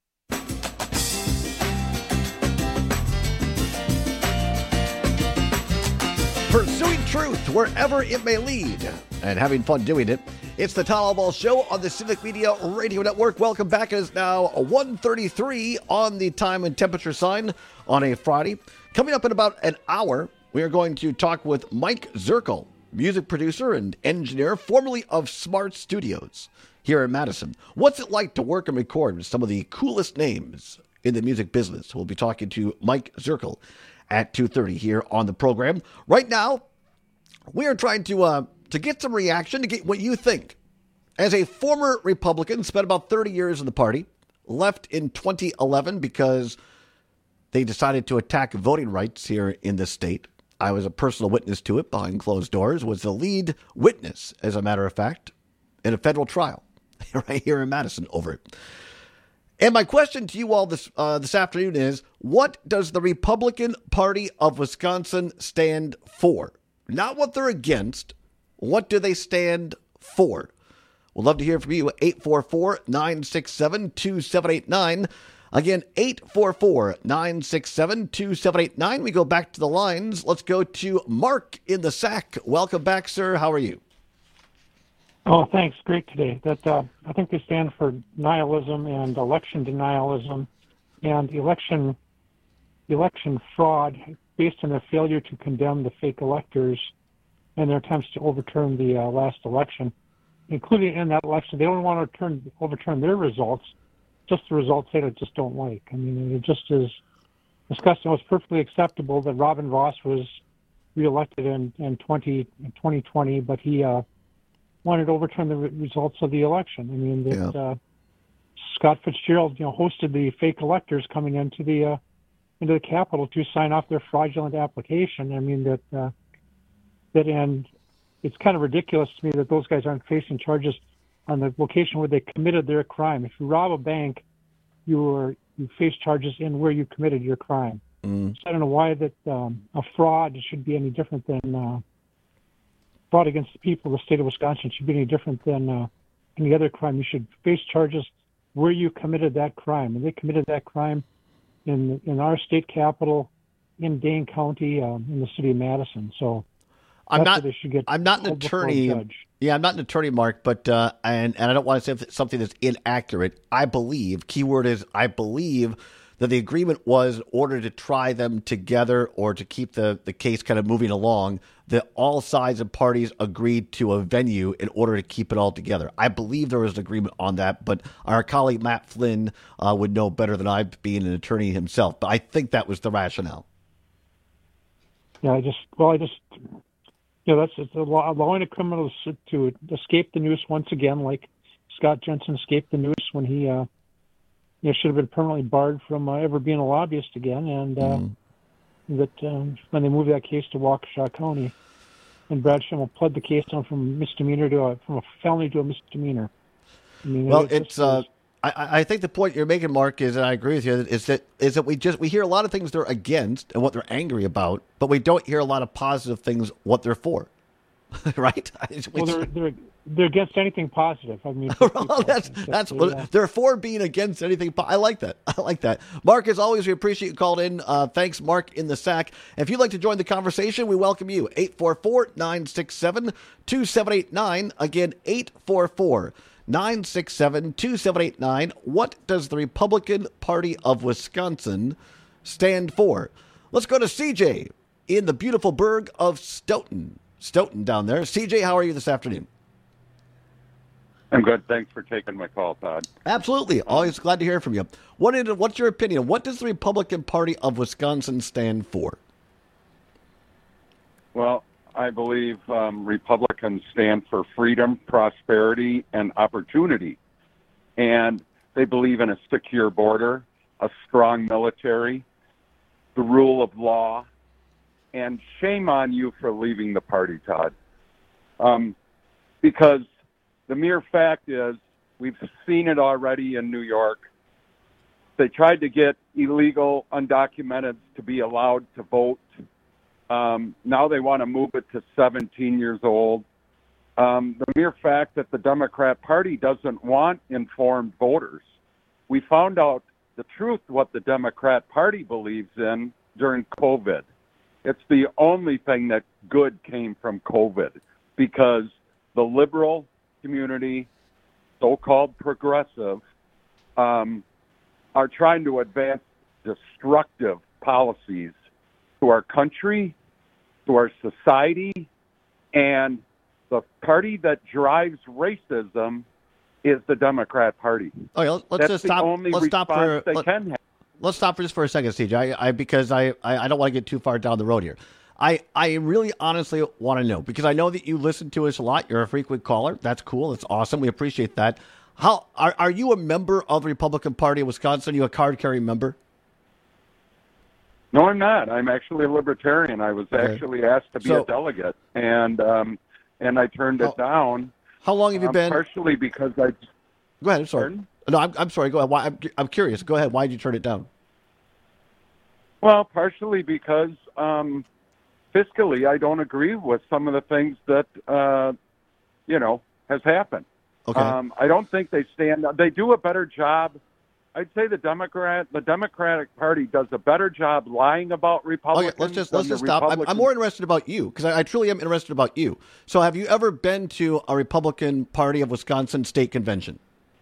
Pursuing truth wherever it may lead and having fun doing it. It's the Todd Alba Show on the Civic Media Radio Network. Welcome back. It is now one thirty-three on the time and temperature sign on a Friday. Coming up in about an hour, we are going to talk with Mike Zirkle, music producer and engineer, formerly of Smart Studios here in Madison. What's it like to work and record with some of the coolest names in the music business? We'll be talking to Mike Zirkle at two thirty here on the program. Right now, we are trying to uh, to get some reaction, to get what you think. As a former Republican, spent about thirty years in the party, left in twenty eleven because they decided to attack voting rights here in this state. I was a personal witness to it behind closed doors, was the lead witness, as a matter of fact, in a federal trial right here in Madison over it. And my question to you all this uh, this afternoon is, what does the Republican Party of Wisconsin stand for? Not what they're against. What do they stand for? We'd love to hear from you. eight four four, nine six seven, two seven eight nine. Again, eight four four, nine six seven, two seven eight nine. We go back to the lines. Let's go to Mark in the Sac. Welcome back, sir. How are you? Oh, thanks. Great today. That uh, I think they stand for nihilism and election denialism and election election fraud based on their failure to condemn the fake electors and their attempts to overturn the uh, last election, including in that election. They don't want to turn, overturn their results, just the results they just don't like. I mean, it just is disgusting. It was perfectly acceptable that Robin Voss was reelected in, in, twenty, in twenty twenty, but he uh, wanted to overturn the re- results of the election. I mean, that, yeah. uh, Scott Fitzgerald, you know, hosted the fake electors coming into the uh, into the Capitol to sign off their fraudulent application. I mean, that uh, that and it's kind of ridiculous to me that those guys aren't facing charges on the location where they committed their crime. If you rob a bank, you are you face charges in where you committed your crime. Mm. So I don't know why that um, a fraud should be any different than uh, fraud against the people of the state of Wisconsin should be any different than uh, any other crime. You should face charges where you committed that crime, and they committed that crime in in our state capital, in Dane County, um, in the city of Madison. So I'm not. They should get I'm not an attorney. Yeah, I'm not an attorney, Mark. But uh, and and I don't want to say something that's inaccurate. I believe. Keyword is I believe that the agreement was in order to try them together or to keep the, the case kind of moving along, that all sides and parties agreed to a venue in order to keep it all together. I believe there was an agreement on that, but our colleague Matt Flynn uh, would know better than I, being an attorney himself. But I think that was the rationale. Yeah, I just, well, I just, you know, that's it's allowing a criminal to escape the noose once again, like Scott Jensen escaped the noose when he, uh, you know, should have been permanently barred from uh, ever being a lobbyist again, and uh, mm. that um, when they moved that case to Waukesha County, and Brad Schimmel pled the case down from misdemeanor to a, from a felony to a misdemeanor. I mean, well, it it's. Uh, I, I think the point you're making, Mark, is, and I agree with you, is that is that we just we hear a lot of things they're against and what they're angry about, but we don't hear a lot of positive things what they're for, right? Well, they're, they're they're against anything positive. I mean, well, that's that's what yeah. they're for, being against anything. Po- I like that. I like that. Mark, as always, we appreciate you called in. Uh, thanks, Mark in the Sac. If you'd like to join the conversation, we welcome you. eight four four, nine six seven, two seven eight nine. Again, eight four four, nine six seven, two seven eight nine. What does the Republican Party of Wisconsin stand for? Let's go to C J in the beautiful burg of Stoughton. Stoughton down there. C J, how are you this afternoon? I'm good. Thanks for taking my call, Todd. Absolutely. Always glad to hear from you. What is, what's your opinion? What does the Republican Party of Wisconsin stand for? Well, I believe um, Republicans stand for freedom, prosperity, and opportunity. And they believe in a secure border, a strong military, the rule of law, and shame on you for leaving the party, Todd. Um, because the mere fact is, we've seen it already in New York. They tried to get illegal undocumented to be allowed to vote. Um, now they want to move it to seventeen years old. Um, the mere fact that the Democrat Party doesn't want informed voters. We found out the truth, what the Democrat Party believes in during COVID. It's the only thing that good came from COVID, because the liberal community, so-called progressive, um, are trying to advance destructive policies to our country, to our society, and the party that drives racism is the Democrat Party. Okay, let's That's just the stop. only Let's stop for. they Let, can have. Let's stop for just for a second, C J, I, I, because I, I, I don't want to get too far down the road here. I, I really honestly want to know, because I know that you listen to us a lot. You're a frequent caller. That's cool. That's awesome. We appreciate that. How are, are you a member of the Republican Party of Wisconsin? Are you a card-carrying member? No, I'm not. I'm actually a libertarian. I was Okay. actually asked to be So- a delegate, and um, and I turned it How- down. How long have you um, been? Partially because I. Go ahead. I'm sorry. Pardon? No, I'm, I'm sorry. Go ahead. Why? I'm, I'm curious. Go ahead. Why did you turn it down? Well, partially because um, fiscally, I don't agree with some of the things that uh, you know has happened. Okay. Um, I don't think they stand. They do a better job. I'd say the Democrat, the Democratic Party does a better job lying about Republicans. Okay, let's just than let's the just stop. I'm, I'm Republicans. more interested about you because I, I truly am interested about you. So, have you ever been to a Republican Party of Wisconsin state convention?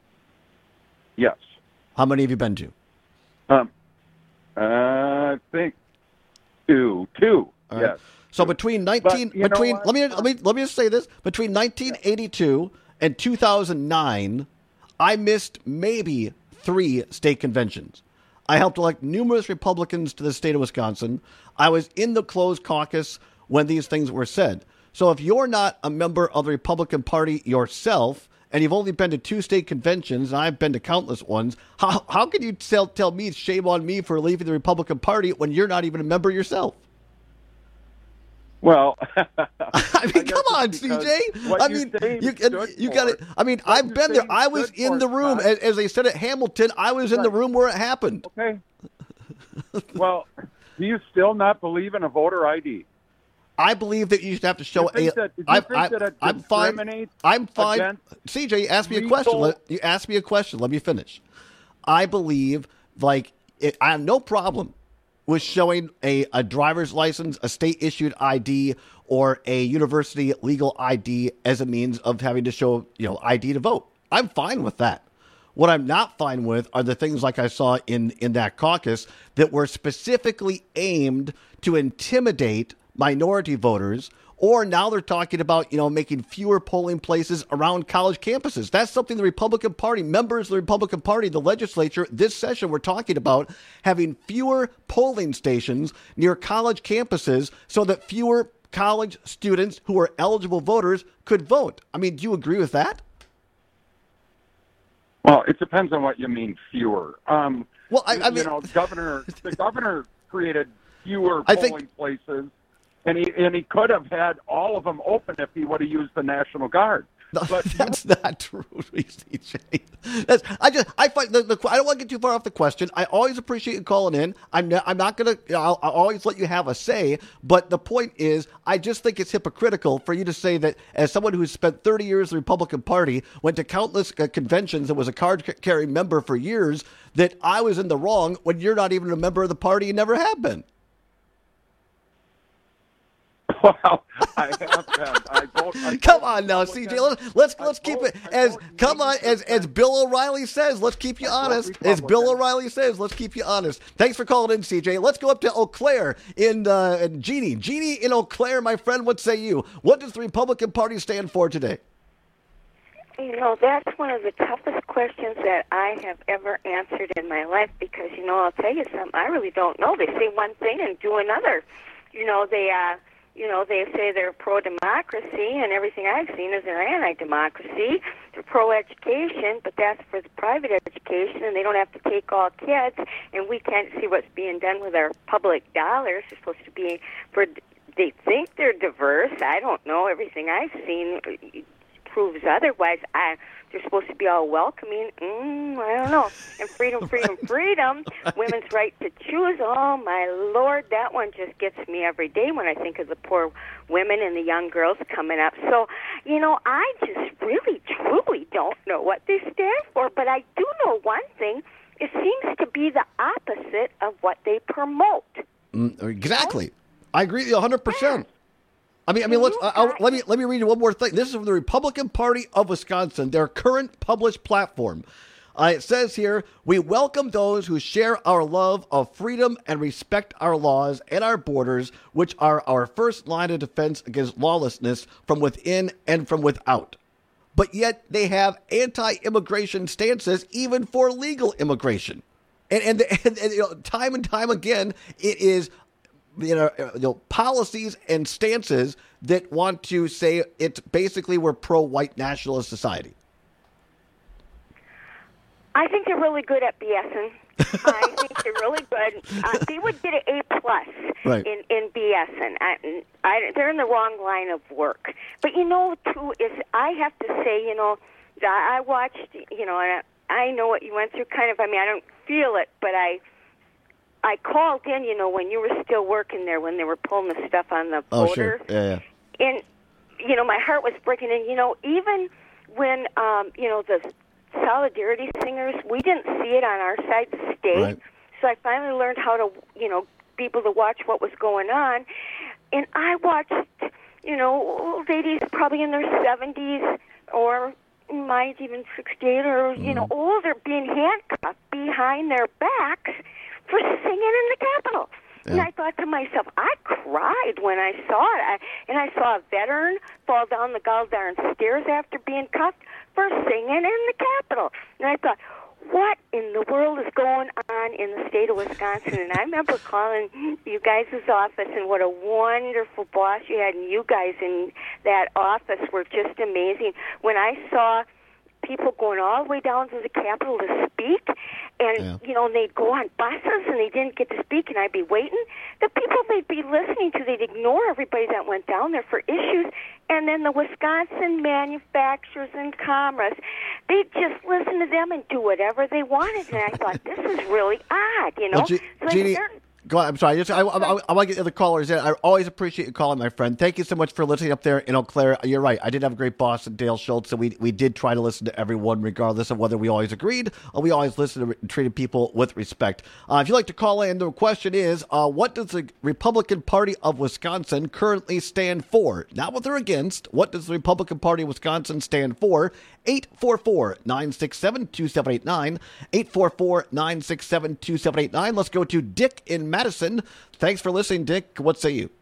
Yes. How many have you been to? Um, uh, I think two. Two. All right. Yes. So between nineteen But you know between what? let me let me let me just say this, between nineteen eighty-two and two thousand nine, I missed maybe three state conventions. I helped elect numerous Republicans to the state of Wisconsin. I was in the closed caucus when these things were said. So if you're not a member of the Republican Party yourself, and you've only been to two state conventions, and I've been to countless ones, how how can you tell tell me shame on me for leaving the Republican Party when you're not even a member yourself? Well, I mean, come on, C J. I mean, you, you got it. I mean, I've been there. I was in the room, as, as they said at Hamilton. I was in the room where it happened. Okay. Well, do you still not believe in a voter I D? I believe that you should have to show You think a. that- do you I, think I, that it I'm fine. discriminates I'm fine. against C J, you asked me a legal- question. Let, you asked me a question. Let me finish. I believe, like, it, I have no problem with showing a, a driver's license, a state-issued I D, or a university legal I D as a means of having to show, you know, I D to vote. I'm fine with that. What I'm not fine with are the things like I saw in, in that caucus that were specifically aimed to intimidate minority voters, or now they're talking about, you know, making fewer polling places around college campuses. That's something the Republican Party, members of the Republican Party, the legislature, this session, we're talking about having fewer polling stations near college campuses so that fewer college students who are eligible voters could vote. I mean, do you agree with that? Well, it depends on what you mean fewer. Um, well, I, I you mean, know, governor, the governor created fewer I polling think- places, and he and he could have had all of them open if he would have used the National Guard. No, But that's not true, C J. That's, I just I find the, the I don't want to get too far off the question. I always appreciate you calling in. I'm not, I'm not gonna. You know, I'll, I'll always let you have a say. But the point is, I just think it's hypocritical for you to say that as someone who's spent thirty years in the Republican Party, went to countless uh, conventions, and was a card-carrying member for years, that I was in the wrong when you're not even a member of the party and never have been. Well, I have been. I don't, I Come on now, C J. Let's let's, let's keep it as come on as as Bill O'Reilly says. Let's keep you honest. As Bill O'Reilly says, let's keep you honest. Thanks for calling in, C J. Let's go up to Eau Claire in uh, in Jeannie. Jeannie in Eau Claire, my friend. What say you? What does the Republican Party stand for today? You know, that's one of the toughest questions that I have ever answered in my life because, you know, I'll tell you something. I really don't know. They say one thing and do another. You know, they uh, you know, they say they're pro-democracy, and everything I've seen is they're anti-democracy. They're pro-education, but that's for the private education, and they don't have to take all kids, and we can't see what's being done with our public dollars. They're supposed to be for, they think they're diverse. I don't know. Everything I've seen proves otherwise. I, they're supposed to be all welcoming. Mm, I don't know. And freedom, freedom, freedom. Women's right to choose. Oh, my Lord, that one just gets me every day when I think of the poor women and the young girls coming up. So, you know, I just really, truly don't know what they stand for. But I do know one thing. It seems to be the opposite of what they promote. Mm, exactly. I agree with you one hundred percent. I mean, I mean, let's uh, I'll, let me let me read you one more thing. This is from the Republican Party of Wisconsin, their current published platform. Uh, it says here, we welcome those who share our love of freedom and respect our laws and our borders, which are our first line of defense against lawlessness from within and from without. But yet they have anti-immigration stances even for legal immigration. And, and, and, and you know, time and time again, it is You know, you know, policies and stances that want to say it's basically we're pro-white nationalist society. I think they're really good at BSing. I think they're really good. Uh, they would get an A plus right. in in BSing. I, I, they're in the wrong line of work. But you know, too, is I have to say, you know, I watched, you know, I know what you went through, kind of. I mean, I don't feel it, but I I called in, you know, when you were still working there, when they were pulling the stuff on the Oh, voters. sure. Yeah, yeah. And, you know, my heart was breaking. And, you know, even when, um, you know, the Solidarity Singers, we didn't see it on our side of the state. Right. So I finally learned how to, you know, be able to watch what was going on. And I watched, you know, ladies probably in their seventies or might even sixty-eight or, you know, older being handcuffed behind their backs for singing in the Capitol. Yeah. And I thought to myself, I cried when I saw it. I, and I saw a veteran fall down the goddamn stairs after being cuffed for singing in the Capitol. And I thought, what in the world is going on in the state of Wisconsin? And I remember calling you guys' office, and what a wonderful boss you had. And you guys in that office were just amazing. When I saw people going all the way down to the Capitol to speak, and, yeah. you know, and they'd go on buses and they didn't get to speak, and I'd be waiting. The people they'd be listening to, they'd ignore everybody that went down there for issues. And then the Wisconsin Manufacturers and Commerce, they'd just listen to them and do whatever they wanted. And I thought, this is really odd, you know? Well, G- so Jeannie, go on. I'm sorry. Just, I, I, I, I want to get the other callers in. I always appreciate you calling, my friend. Thank you so much for listening up there in Eau Claire. You're right. I did have a great boss in Dale Schultz, so we we did try to listen to everyone, regardless of whether we always agreed or we always listened and treated people with respect. Uh, if you'd like to call in, the question is, uh, what does the Republican Party of Wisconsin currently stand for? Not what they're against. What does the Republican Party of Wisconsin stand for? eight four four, nine six seven, two seven eight nine. eight four four, nine six seven, two seven eight nine. Let's go to Dick in Madison. Thanks for listening, Dick. What say you?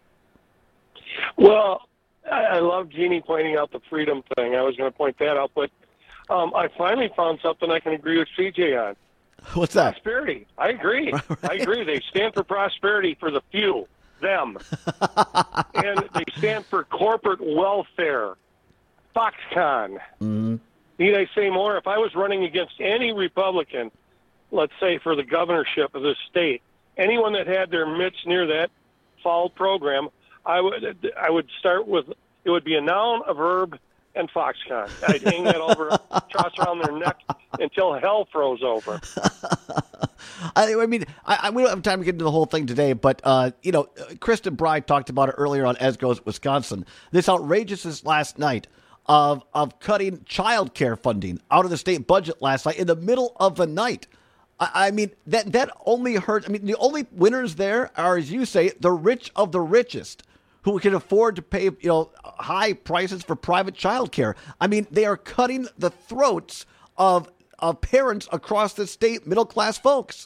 Well, I, I love Jeannie pointing out the freedom thing. I was going to point that out, but um, I finally found something I can agree with C J on. What's that? Prosperity. I agree. Right. I agree. They stand for prosperity for the few, them. And they stand for corporate welfare. Foxconn. Mm-hmm. Need I say more? If I was running against any Republican, let's say for the governorship of this state, anyone that had their mitts near that foul program, I would I would start with, it would be a noun, a verb, and Foxconn. I'd hang that over, toss around their neck until hell froze over. I, I mean, I, I, we don't have time to get into the whole thing today, but, uh, you know, Kristen Bry talked about it earlier on As Goes Wisconsin. This outrageousness last night of of cutting child care funding out of the state budget last night in the middle of the night. I, I mean, that that only hurts. I mean, the only winners there are, as you say, the rich of the richest who can afford to pay, you know, high prices for private child care. I mean, they are cutting the throats of, of parents across the state, middle-class folks.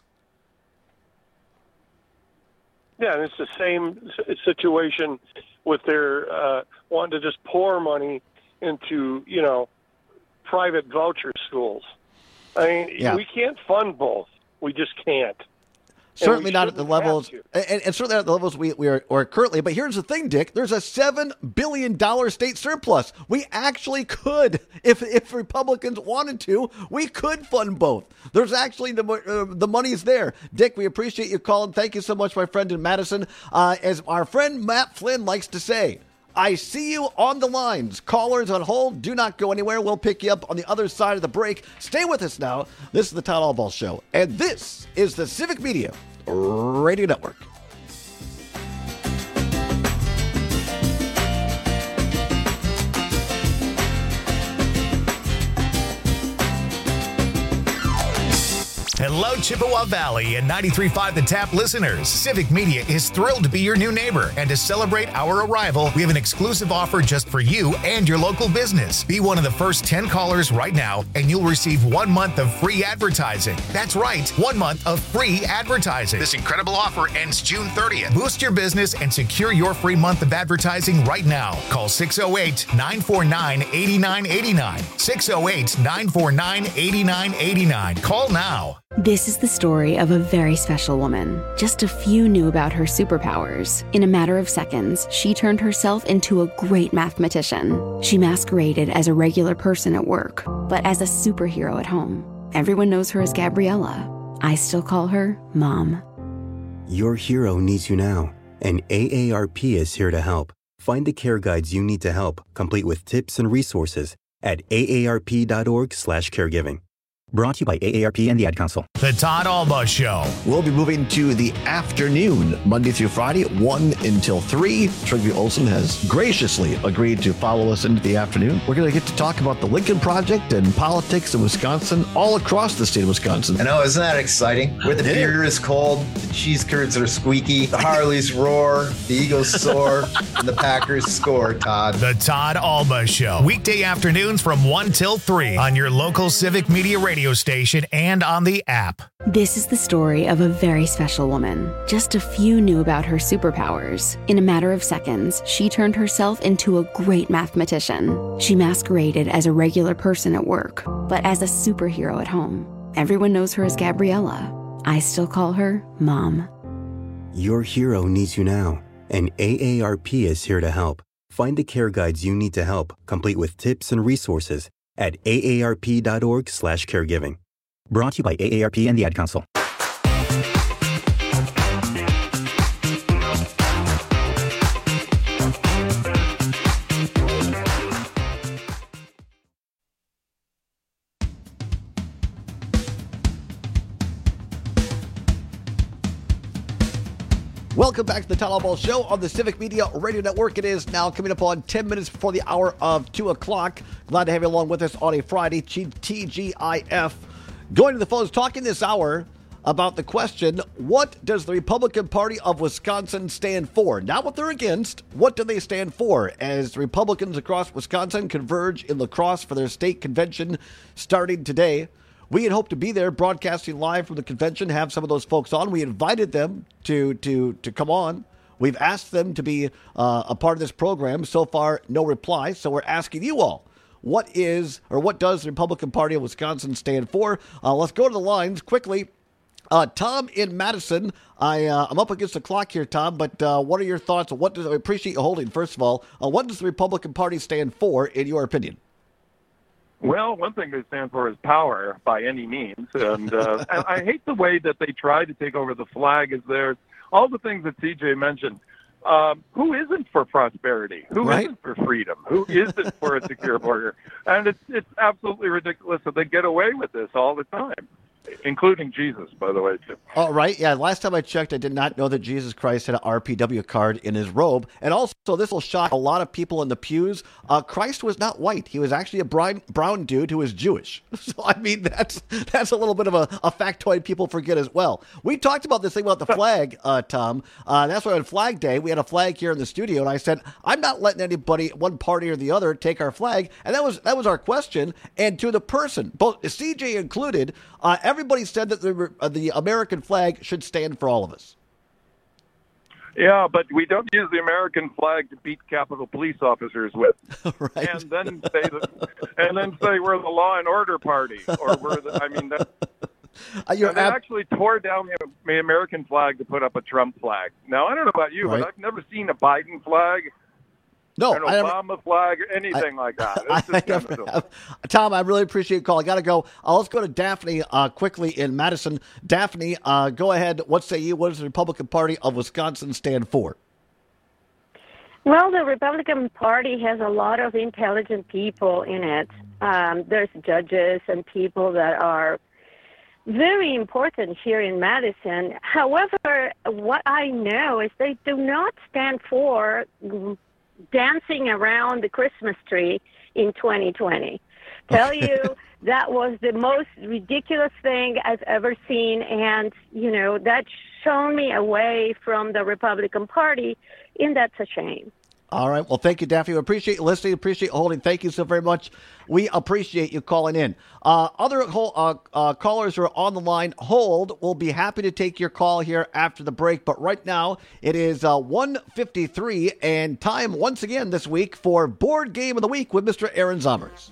Yeah, and it's the same situation with their uh, wanting to just pour money into, you know, private voucher schools. I mean, yeah. we can't fund both. We just can't. Certainly not at the levels, and, and certainly not at the levels we, we are, are currently. But here's the thing, Dick. There's a seven billion dollars state surplus. We actually could, if if Republicans wanted to, we could fund both. There's actually, the uh, the money's there. Dick, we appreciate you calling. Thank you so much, my friend in Madison. Uh, as our friend Matt Flynn likes to say, I see you on the lines. Callers on hold, do not go anywhere. We'll pick you up on the other side of the break. Stay with us now. This is the Todd Allball Show, and this is the Civic Media Radio Network. Hello, Chippewa Valley and ninety-three point five The Tap listeners. Civic Media is thrilled to be your new neighbor. And to celebrate our arrival, we have an exclusive offer just for you and your local business. Be one of the first ten callers right now, and you'll receive one month of free advertising. That's right, one month of free advertising. This incredible offer ends June thirtieth. Boost your business and secure your free month of advertising right now. Call six oh eight, nine four nine, eight nine eight nine. six oh eight, nine four nine, eight nine eight nine. Call now. This is the story of a very special woman. Just a few knew about her superpowers. In a matter of seconds, she turned herself into a great mathematician. She masqueraded as a regular person at work, but as a superhero at home. Everyone knows her as Gabriella. I still call her Mom. Your hero needs you now, and A A R P is here to help. Find the care guides you need to help, complete with tips and resources at A A R P dot org slash caregiving. Brought to you by A A R P and the Ad Council. The Todd Alba Show. We'll be moving to the afternoon, Monday through Friday, one until three. Trygve Olsen has graciously agreed to follow us into the afternoon. We're going to get to talk about the Lincoln Project and politics in Wisconsin, all across the state of Wisconsin. I know, isn't that exciting? Where the beer is cold, the cheese curds are squeaky, the Harleys roar, the Eagles soar, and the Packers score, Todd. The Todd Alba Show. Weekday afternoons from one till three on your local Civic Media radio station and on the app. This is the story of a very special woman. Just a few knew about her superpowers. In a matter of seconds, she turned herself into a great mathematician. She masqueraded as a regular person at work, but as a superhero at home. Everyone knows her as Gabriella. I still call her Mom. Your hero needs you now, and A A R P is here to help. Find the care guides you need to help, complete with tips and resources at A A R P dot org slash caregiving. Brought to you by A A R P and the Ad Council. Welcome back to the Todd Alba Show on the Civic Media Radio Network. It is now coming up on ten minutes before the hour of two o'clock. Glad to have you along with us on a Friday. T G I F going to the phones, talking this hour about the question, what does the Republican Party of Wisconsin stand for? Not what they're against. What do they stand for? As Republicans across Wisconsin converge in La Crosse for their state convention starting today. We had hoped to be there broadcasting live from the convention, have some of those folks on. We invited them to to to come on. We've asked them to be uh, a part of this program. So far, no reply. So we're asking you all, what is or what does the Republican Party of Wisconsin stand for? Uh, let's go to the lines quickly. Uh, Tom in Madison, I, uh, I'm up against the clock here, Tom, but uh, what are your thoughts? What does I appreciate you holding, first of all. Uh, what does the Republican Party stand for, in your opinion? Well, one thing they stand for is power by any means. And uh, I, I hate the way that they try to take over the flag. Is there all the things that C J mentioned. Um, who isn't for prosperity? Who right? isn't for freedom? Who isn't for a secure border? And it's it's absolutely ridiculous that they get away with this all the time, including Jesus, by the way, too. Oh, right. Yeah, last time I checked, I did not know that Jesus Christ had an R P W card in his robe. And also, this will shock a lot of people in the pews. Uh, Christ was not white. He was actually a brown, brown dude who was Jewish. So, I mean, that's that's a little bit of a, a factoid people forget as well. We talked about this thing about the flag, uh, Tom. Uh, that's why on Flag Day, we had a flag here in the studio, and I said, I'm not letting anybody, one party or the other, take our flag. And that was that was our question. And to the person, both C J included, uh, everybody said that the, uh, the American flag should stand for all of us. Yeah, but we don't use the American flag to beat Capitol Police officers with, right. and then say that, and then say we're the law and order party, or we're the. I mean, that, uh, you're and they ab- actually tore down the, the American flag to put up a Trump flag. Now I don't know about you, right. but I've never seen a Biden flag. No, an I never, Obama flag or anything I, like that. I, It's just I kind never of have. Tom, I really appreciate your call. I got to go. Uh, let's go to Daphne uh, quickly in Madison. Daphne, uh, go ahead. What say you? What does the Republican Party of Wisconsin stand for? Well, the Republican Party has a lot of intelligent people in it. Um, there's judges and people that are very important here in Madison. However, what I know is they do not stand for dancing around the Christmas tree in twenty twenty. Tell you, that was the most ridiculous thing I've ever seen, and, you know, that's shown me away from the Republican Party, and that's a shame. All right. Well, thank you, Daphne. We appreciate you listening. Appreciate you holding. Thank you so very much. We appreciate you calling in. Uh, other uh, uh, callers are on the line. Hold. We'll be happy to take your call here after the break. But right now, it is uh, one fifty-three, and time once again this week for Board Game of the Week with Mister Aaron Zommers.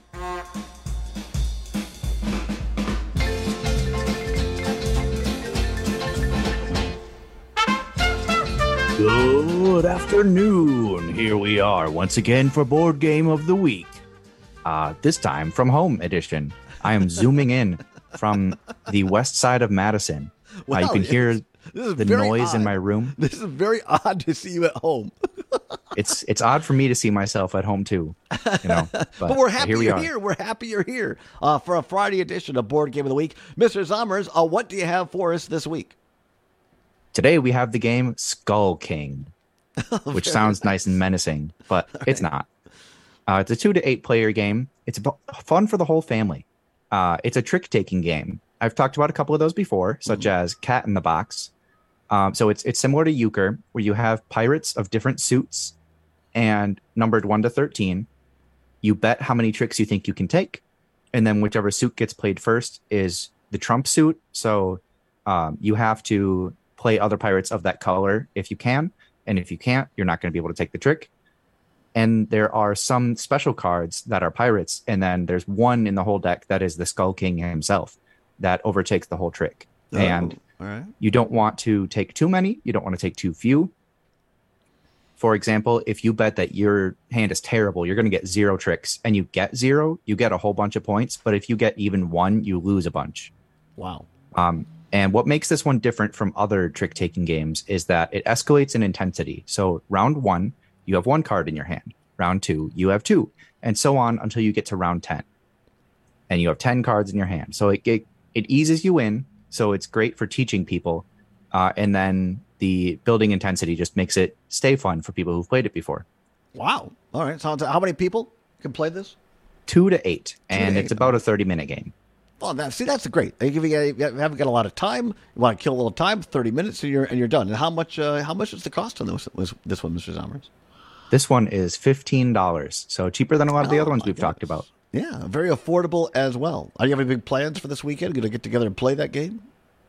Good afternoon. Here we are once again for Board Game of the Week. Uh, this time from home edition. I am zooming in from the west side of Madison. Wow, uh, you can hear this is the very noise odd. in my room. This is very odd to see you at home. it's it's odd for me to see myself at home too, you know. But, but we're happy here we you're are. here. We're happy you're here uh, for a Friday edition of Board Game of the Week. Mister Zommers, uh, what do you have for us this week? Today we have the game Skull King, which sounds nice and menacing, but it's not. Uh, it's a two to eight player game. It's fun for the whole family. Uh, it's a trick-taking game. I've talked about a couple of those before, such mm-hmm. as Cat in the Box. Um, so it's it's similar to Euchre, where you have pirates of different suits and numbered one to thirteen. You bet how many tricks you think you can take, and then whichever suit gets played first is the trump suit. So um, you have to play other pirates of that color if you can, and if you can't, you're not going to be able to take the trick. And there are some special cards that are pirates, and then there's one in the whole deck that is the Skull King himself that overtakes the whole trick. Oh, and all right. You don't want to take too many. You don't want to take too few. For example, if you bet that your hand is terrible, you're going to get zero tricks, and you get zero, you get a whole bunch of points. But if you get even one, you lose a bunch. Wow. Um, and what makes this one different from other trick-taking games is that it escalates in intensity. So round one, you have one card in your hand. Round two, you have two, and so on until you get to round ten. And you have ten cards in your hand. So it it, it eases you in, so it's great for teaching people. Uh, and then the building intensity just makes it stay fun for people who've played it before. Wow. All right. So how many people can play this? Two to eight, Two and to it's eight. about a thirty-minute game. Well, that, see, that's great. If you, if you haven't got a lot of time, you want to kill a little time, thirty minutes, and you're and you're done. And how much uh, how much is the cost on this, was this one, Mister Zommers? This one is fifteen dollars, so cheaper than a lot of the Oh, other ones my we've goodness. talked about. Yeah, very affordable as well. Are you having big plans for this weekend? Going to get together and play that game?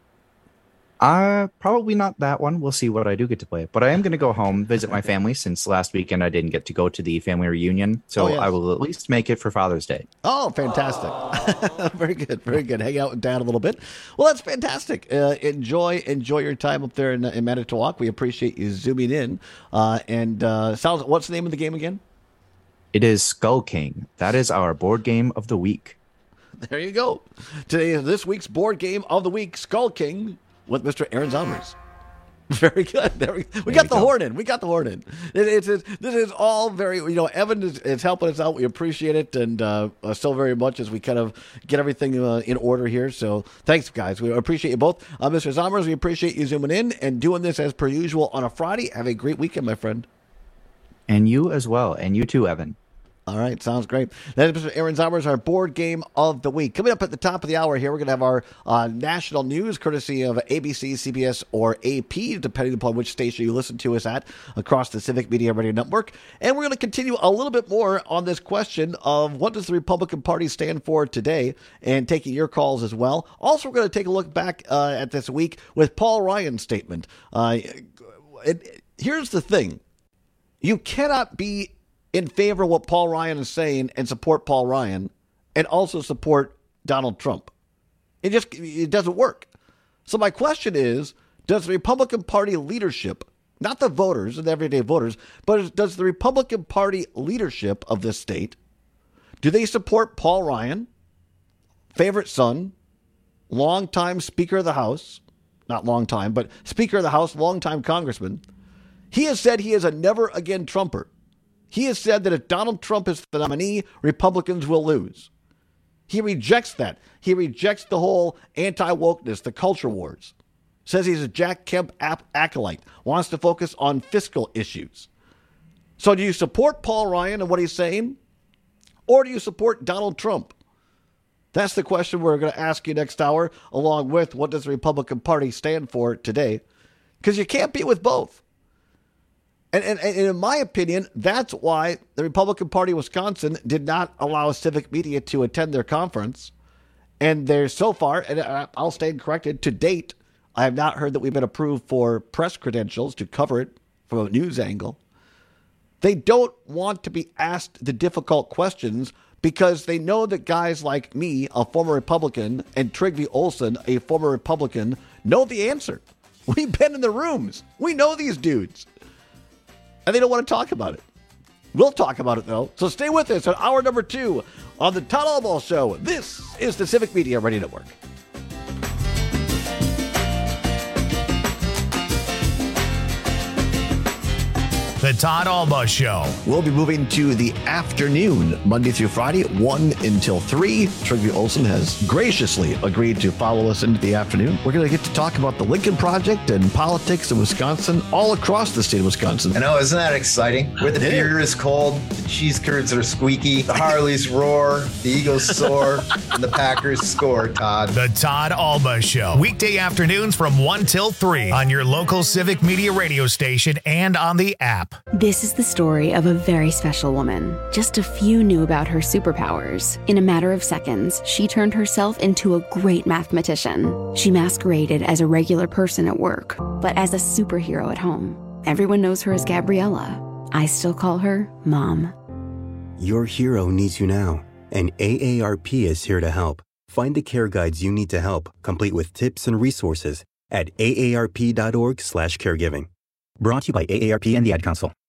Uh, probably not that one. We'll see what I do get to play. But I am going to go home, visit my family, since last weekend I didn't get to go to the family reunion. So Oh, yes. I will at least make it for Father's Day. Oh, fantastic. Very good. Very good. Hang out with Dad a little bit. Well, that's fantastic. Uh, enjoy enjoy your time up there in, in Manitowoc. We appreciate you zooming in. Uh, and uh, sounds, what's the name of the game again? It is Skull King. That is our board game of the week. There you go. Today is this week's board game of the week, Skull King, with Mister Aaron Zommers. Very good. There we, we got the go. horn in. We got the horn in. It, it's it's this is all very, you know, Evan is, is helping us out. We appreciate it, and uh, uh, so very much as we kind of get everything uh, in order here. So thanks, guys. We appreciate you both. Uh, Mister Zommers, we appreciate you zooming in and doing this as per usual on a Friday. Have a great weekend, my friend. And you as well. And you too, Evan. All right, sounds great. That is Mister Aaron Zommers, our board game of the week. Coming up at the top of the hour here, we're going to have our uh, national news, courtesy of A B C, C B S, or A P, depending upon which station you listen to us at across the Civic Media Radio Network. And we're going to continue a little bit more on this question of what does the Republican Party stand for today, and taking your calls as well. Also, we're going to take a look back uh, at this week with Paul Ryan's statement. Uh, it, here's the thing. You cannot be in favor of what Paul Ryan is saying and support Paul Ryan and also support Donald Trump. It just it doesn't work. So my question is, does the Republican Party leadership, not the voters and everyday voters, but does the Republican Party leadership of this state, do they support Paul Ryan, favorite son, longtime Speaker of the House, not long time, but Speaker of the House, longtime congressman? He has said he is a never again Trumper. He has said that if Donald Trump is the nominee, Republicans will lose. He rejects that. He rejects the whole anti-wokeness, the culture wars. Says he's a Jack Kemp acolyte, wants to focus on fiscal issues. So do you support Paul Ryan and what he's saying? Or do you support Donald Trump? That's the question we're going to ask you next hour, along with what does the Republican Party stand for today? Because you can't be with both. And, and, and in my opinion, that's why the Republican Party of Wisconsin did not allow Civic Media to attend their conference. And they're so far, and I'll stand corrected, to date, I have not heard that we've been approved for press credentials to cover it from a news angle. They don't want to be asked the difficult questions because they know that guys like me, a former Republican, and Trygve Olsen, a former Republican, know the answer. We've been in the rooms. We know these dudes. And they don't want to talk about it. We'll talk about it, though. So stay with us on hour number two on the Todd Albaugh Show. This is the Civic Media Radio Network. The The Todd Alba Show. We'll be moving to the afternoon, Monday through Friday, one until three. Trygve Olsen has graciously agreed to follow us into the afternoon. We're going to get to talk about the Lincoln Project and politics in Wisconsin, all across the state of Wisconsin. I know, isn't that exciting? Where the Yeah. beer is cold, the cheese curds are squeaky, the Harleys roar, the Eagles soar, and the Packers score, Todd. The Todd Alba Show. Weekday afternoons from one till three on your local Civic Media radio station and on the app. This is the story of a very special woman. Just a few knew about her superpowers. In a matter of seconds, she turned herself into a great mathematician. She masqueraded as a regular person at work, but as a superhero at home. Everyone knows her as Gabriella. I still call her Mom. Your hero needs you now, and A A R P is here to help. Find the care guides you need to help, complete with tips and resources at A A R P dot org slash caregiving. Brought to you by A A R P and the Ad Council.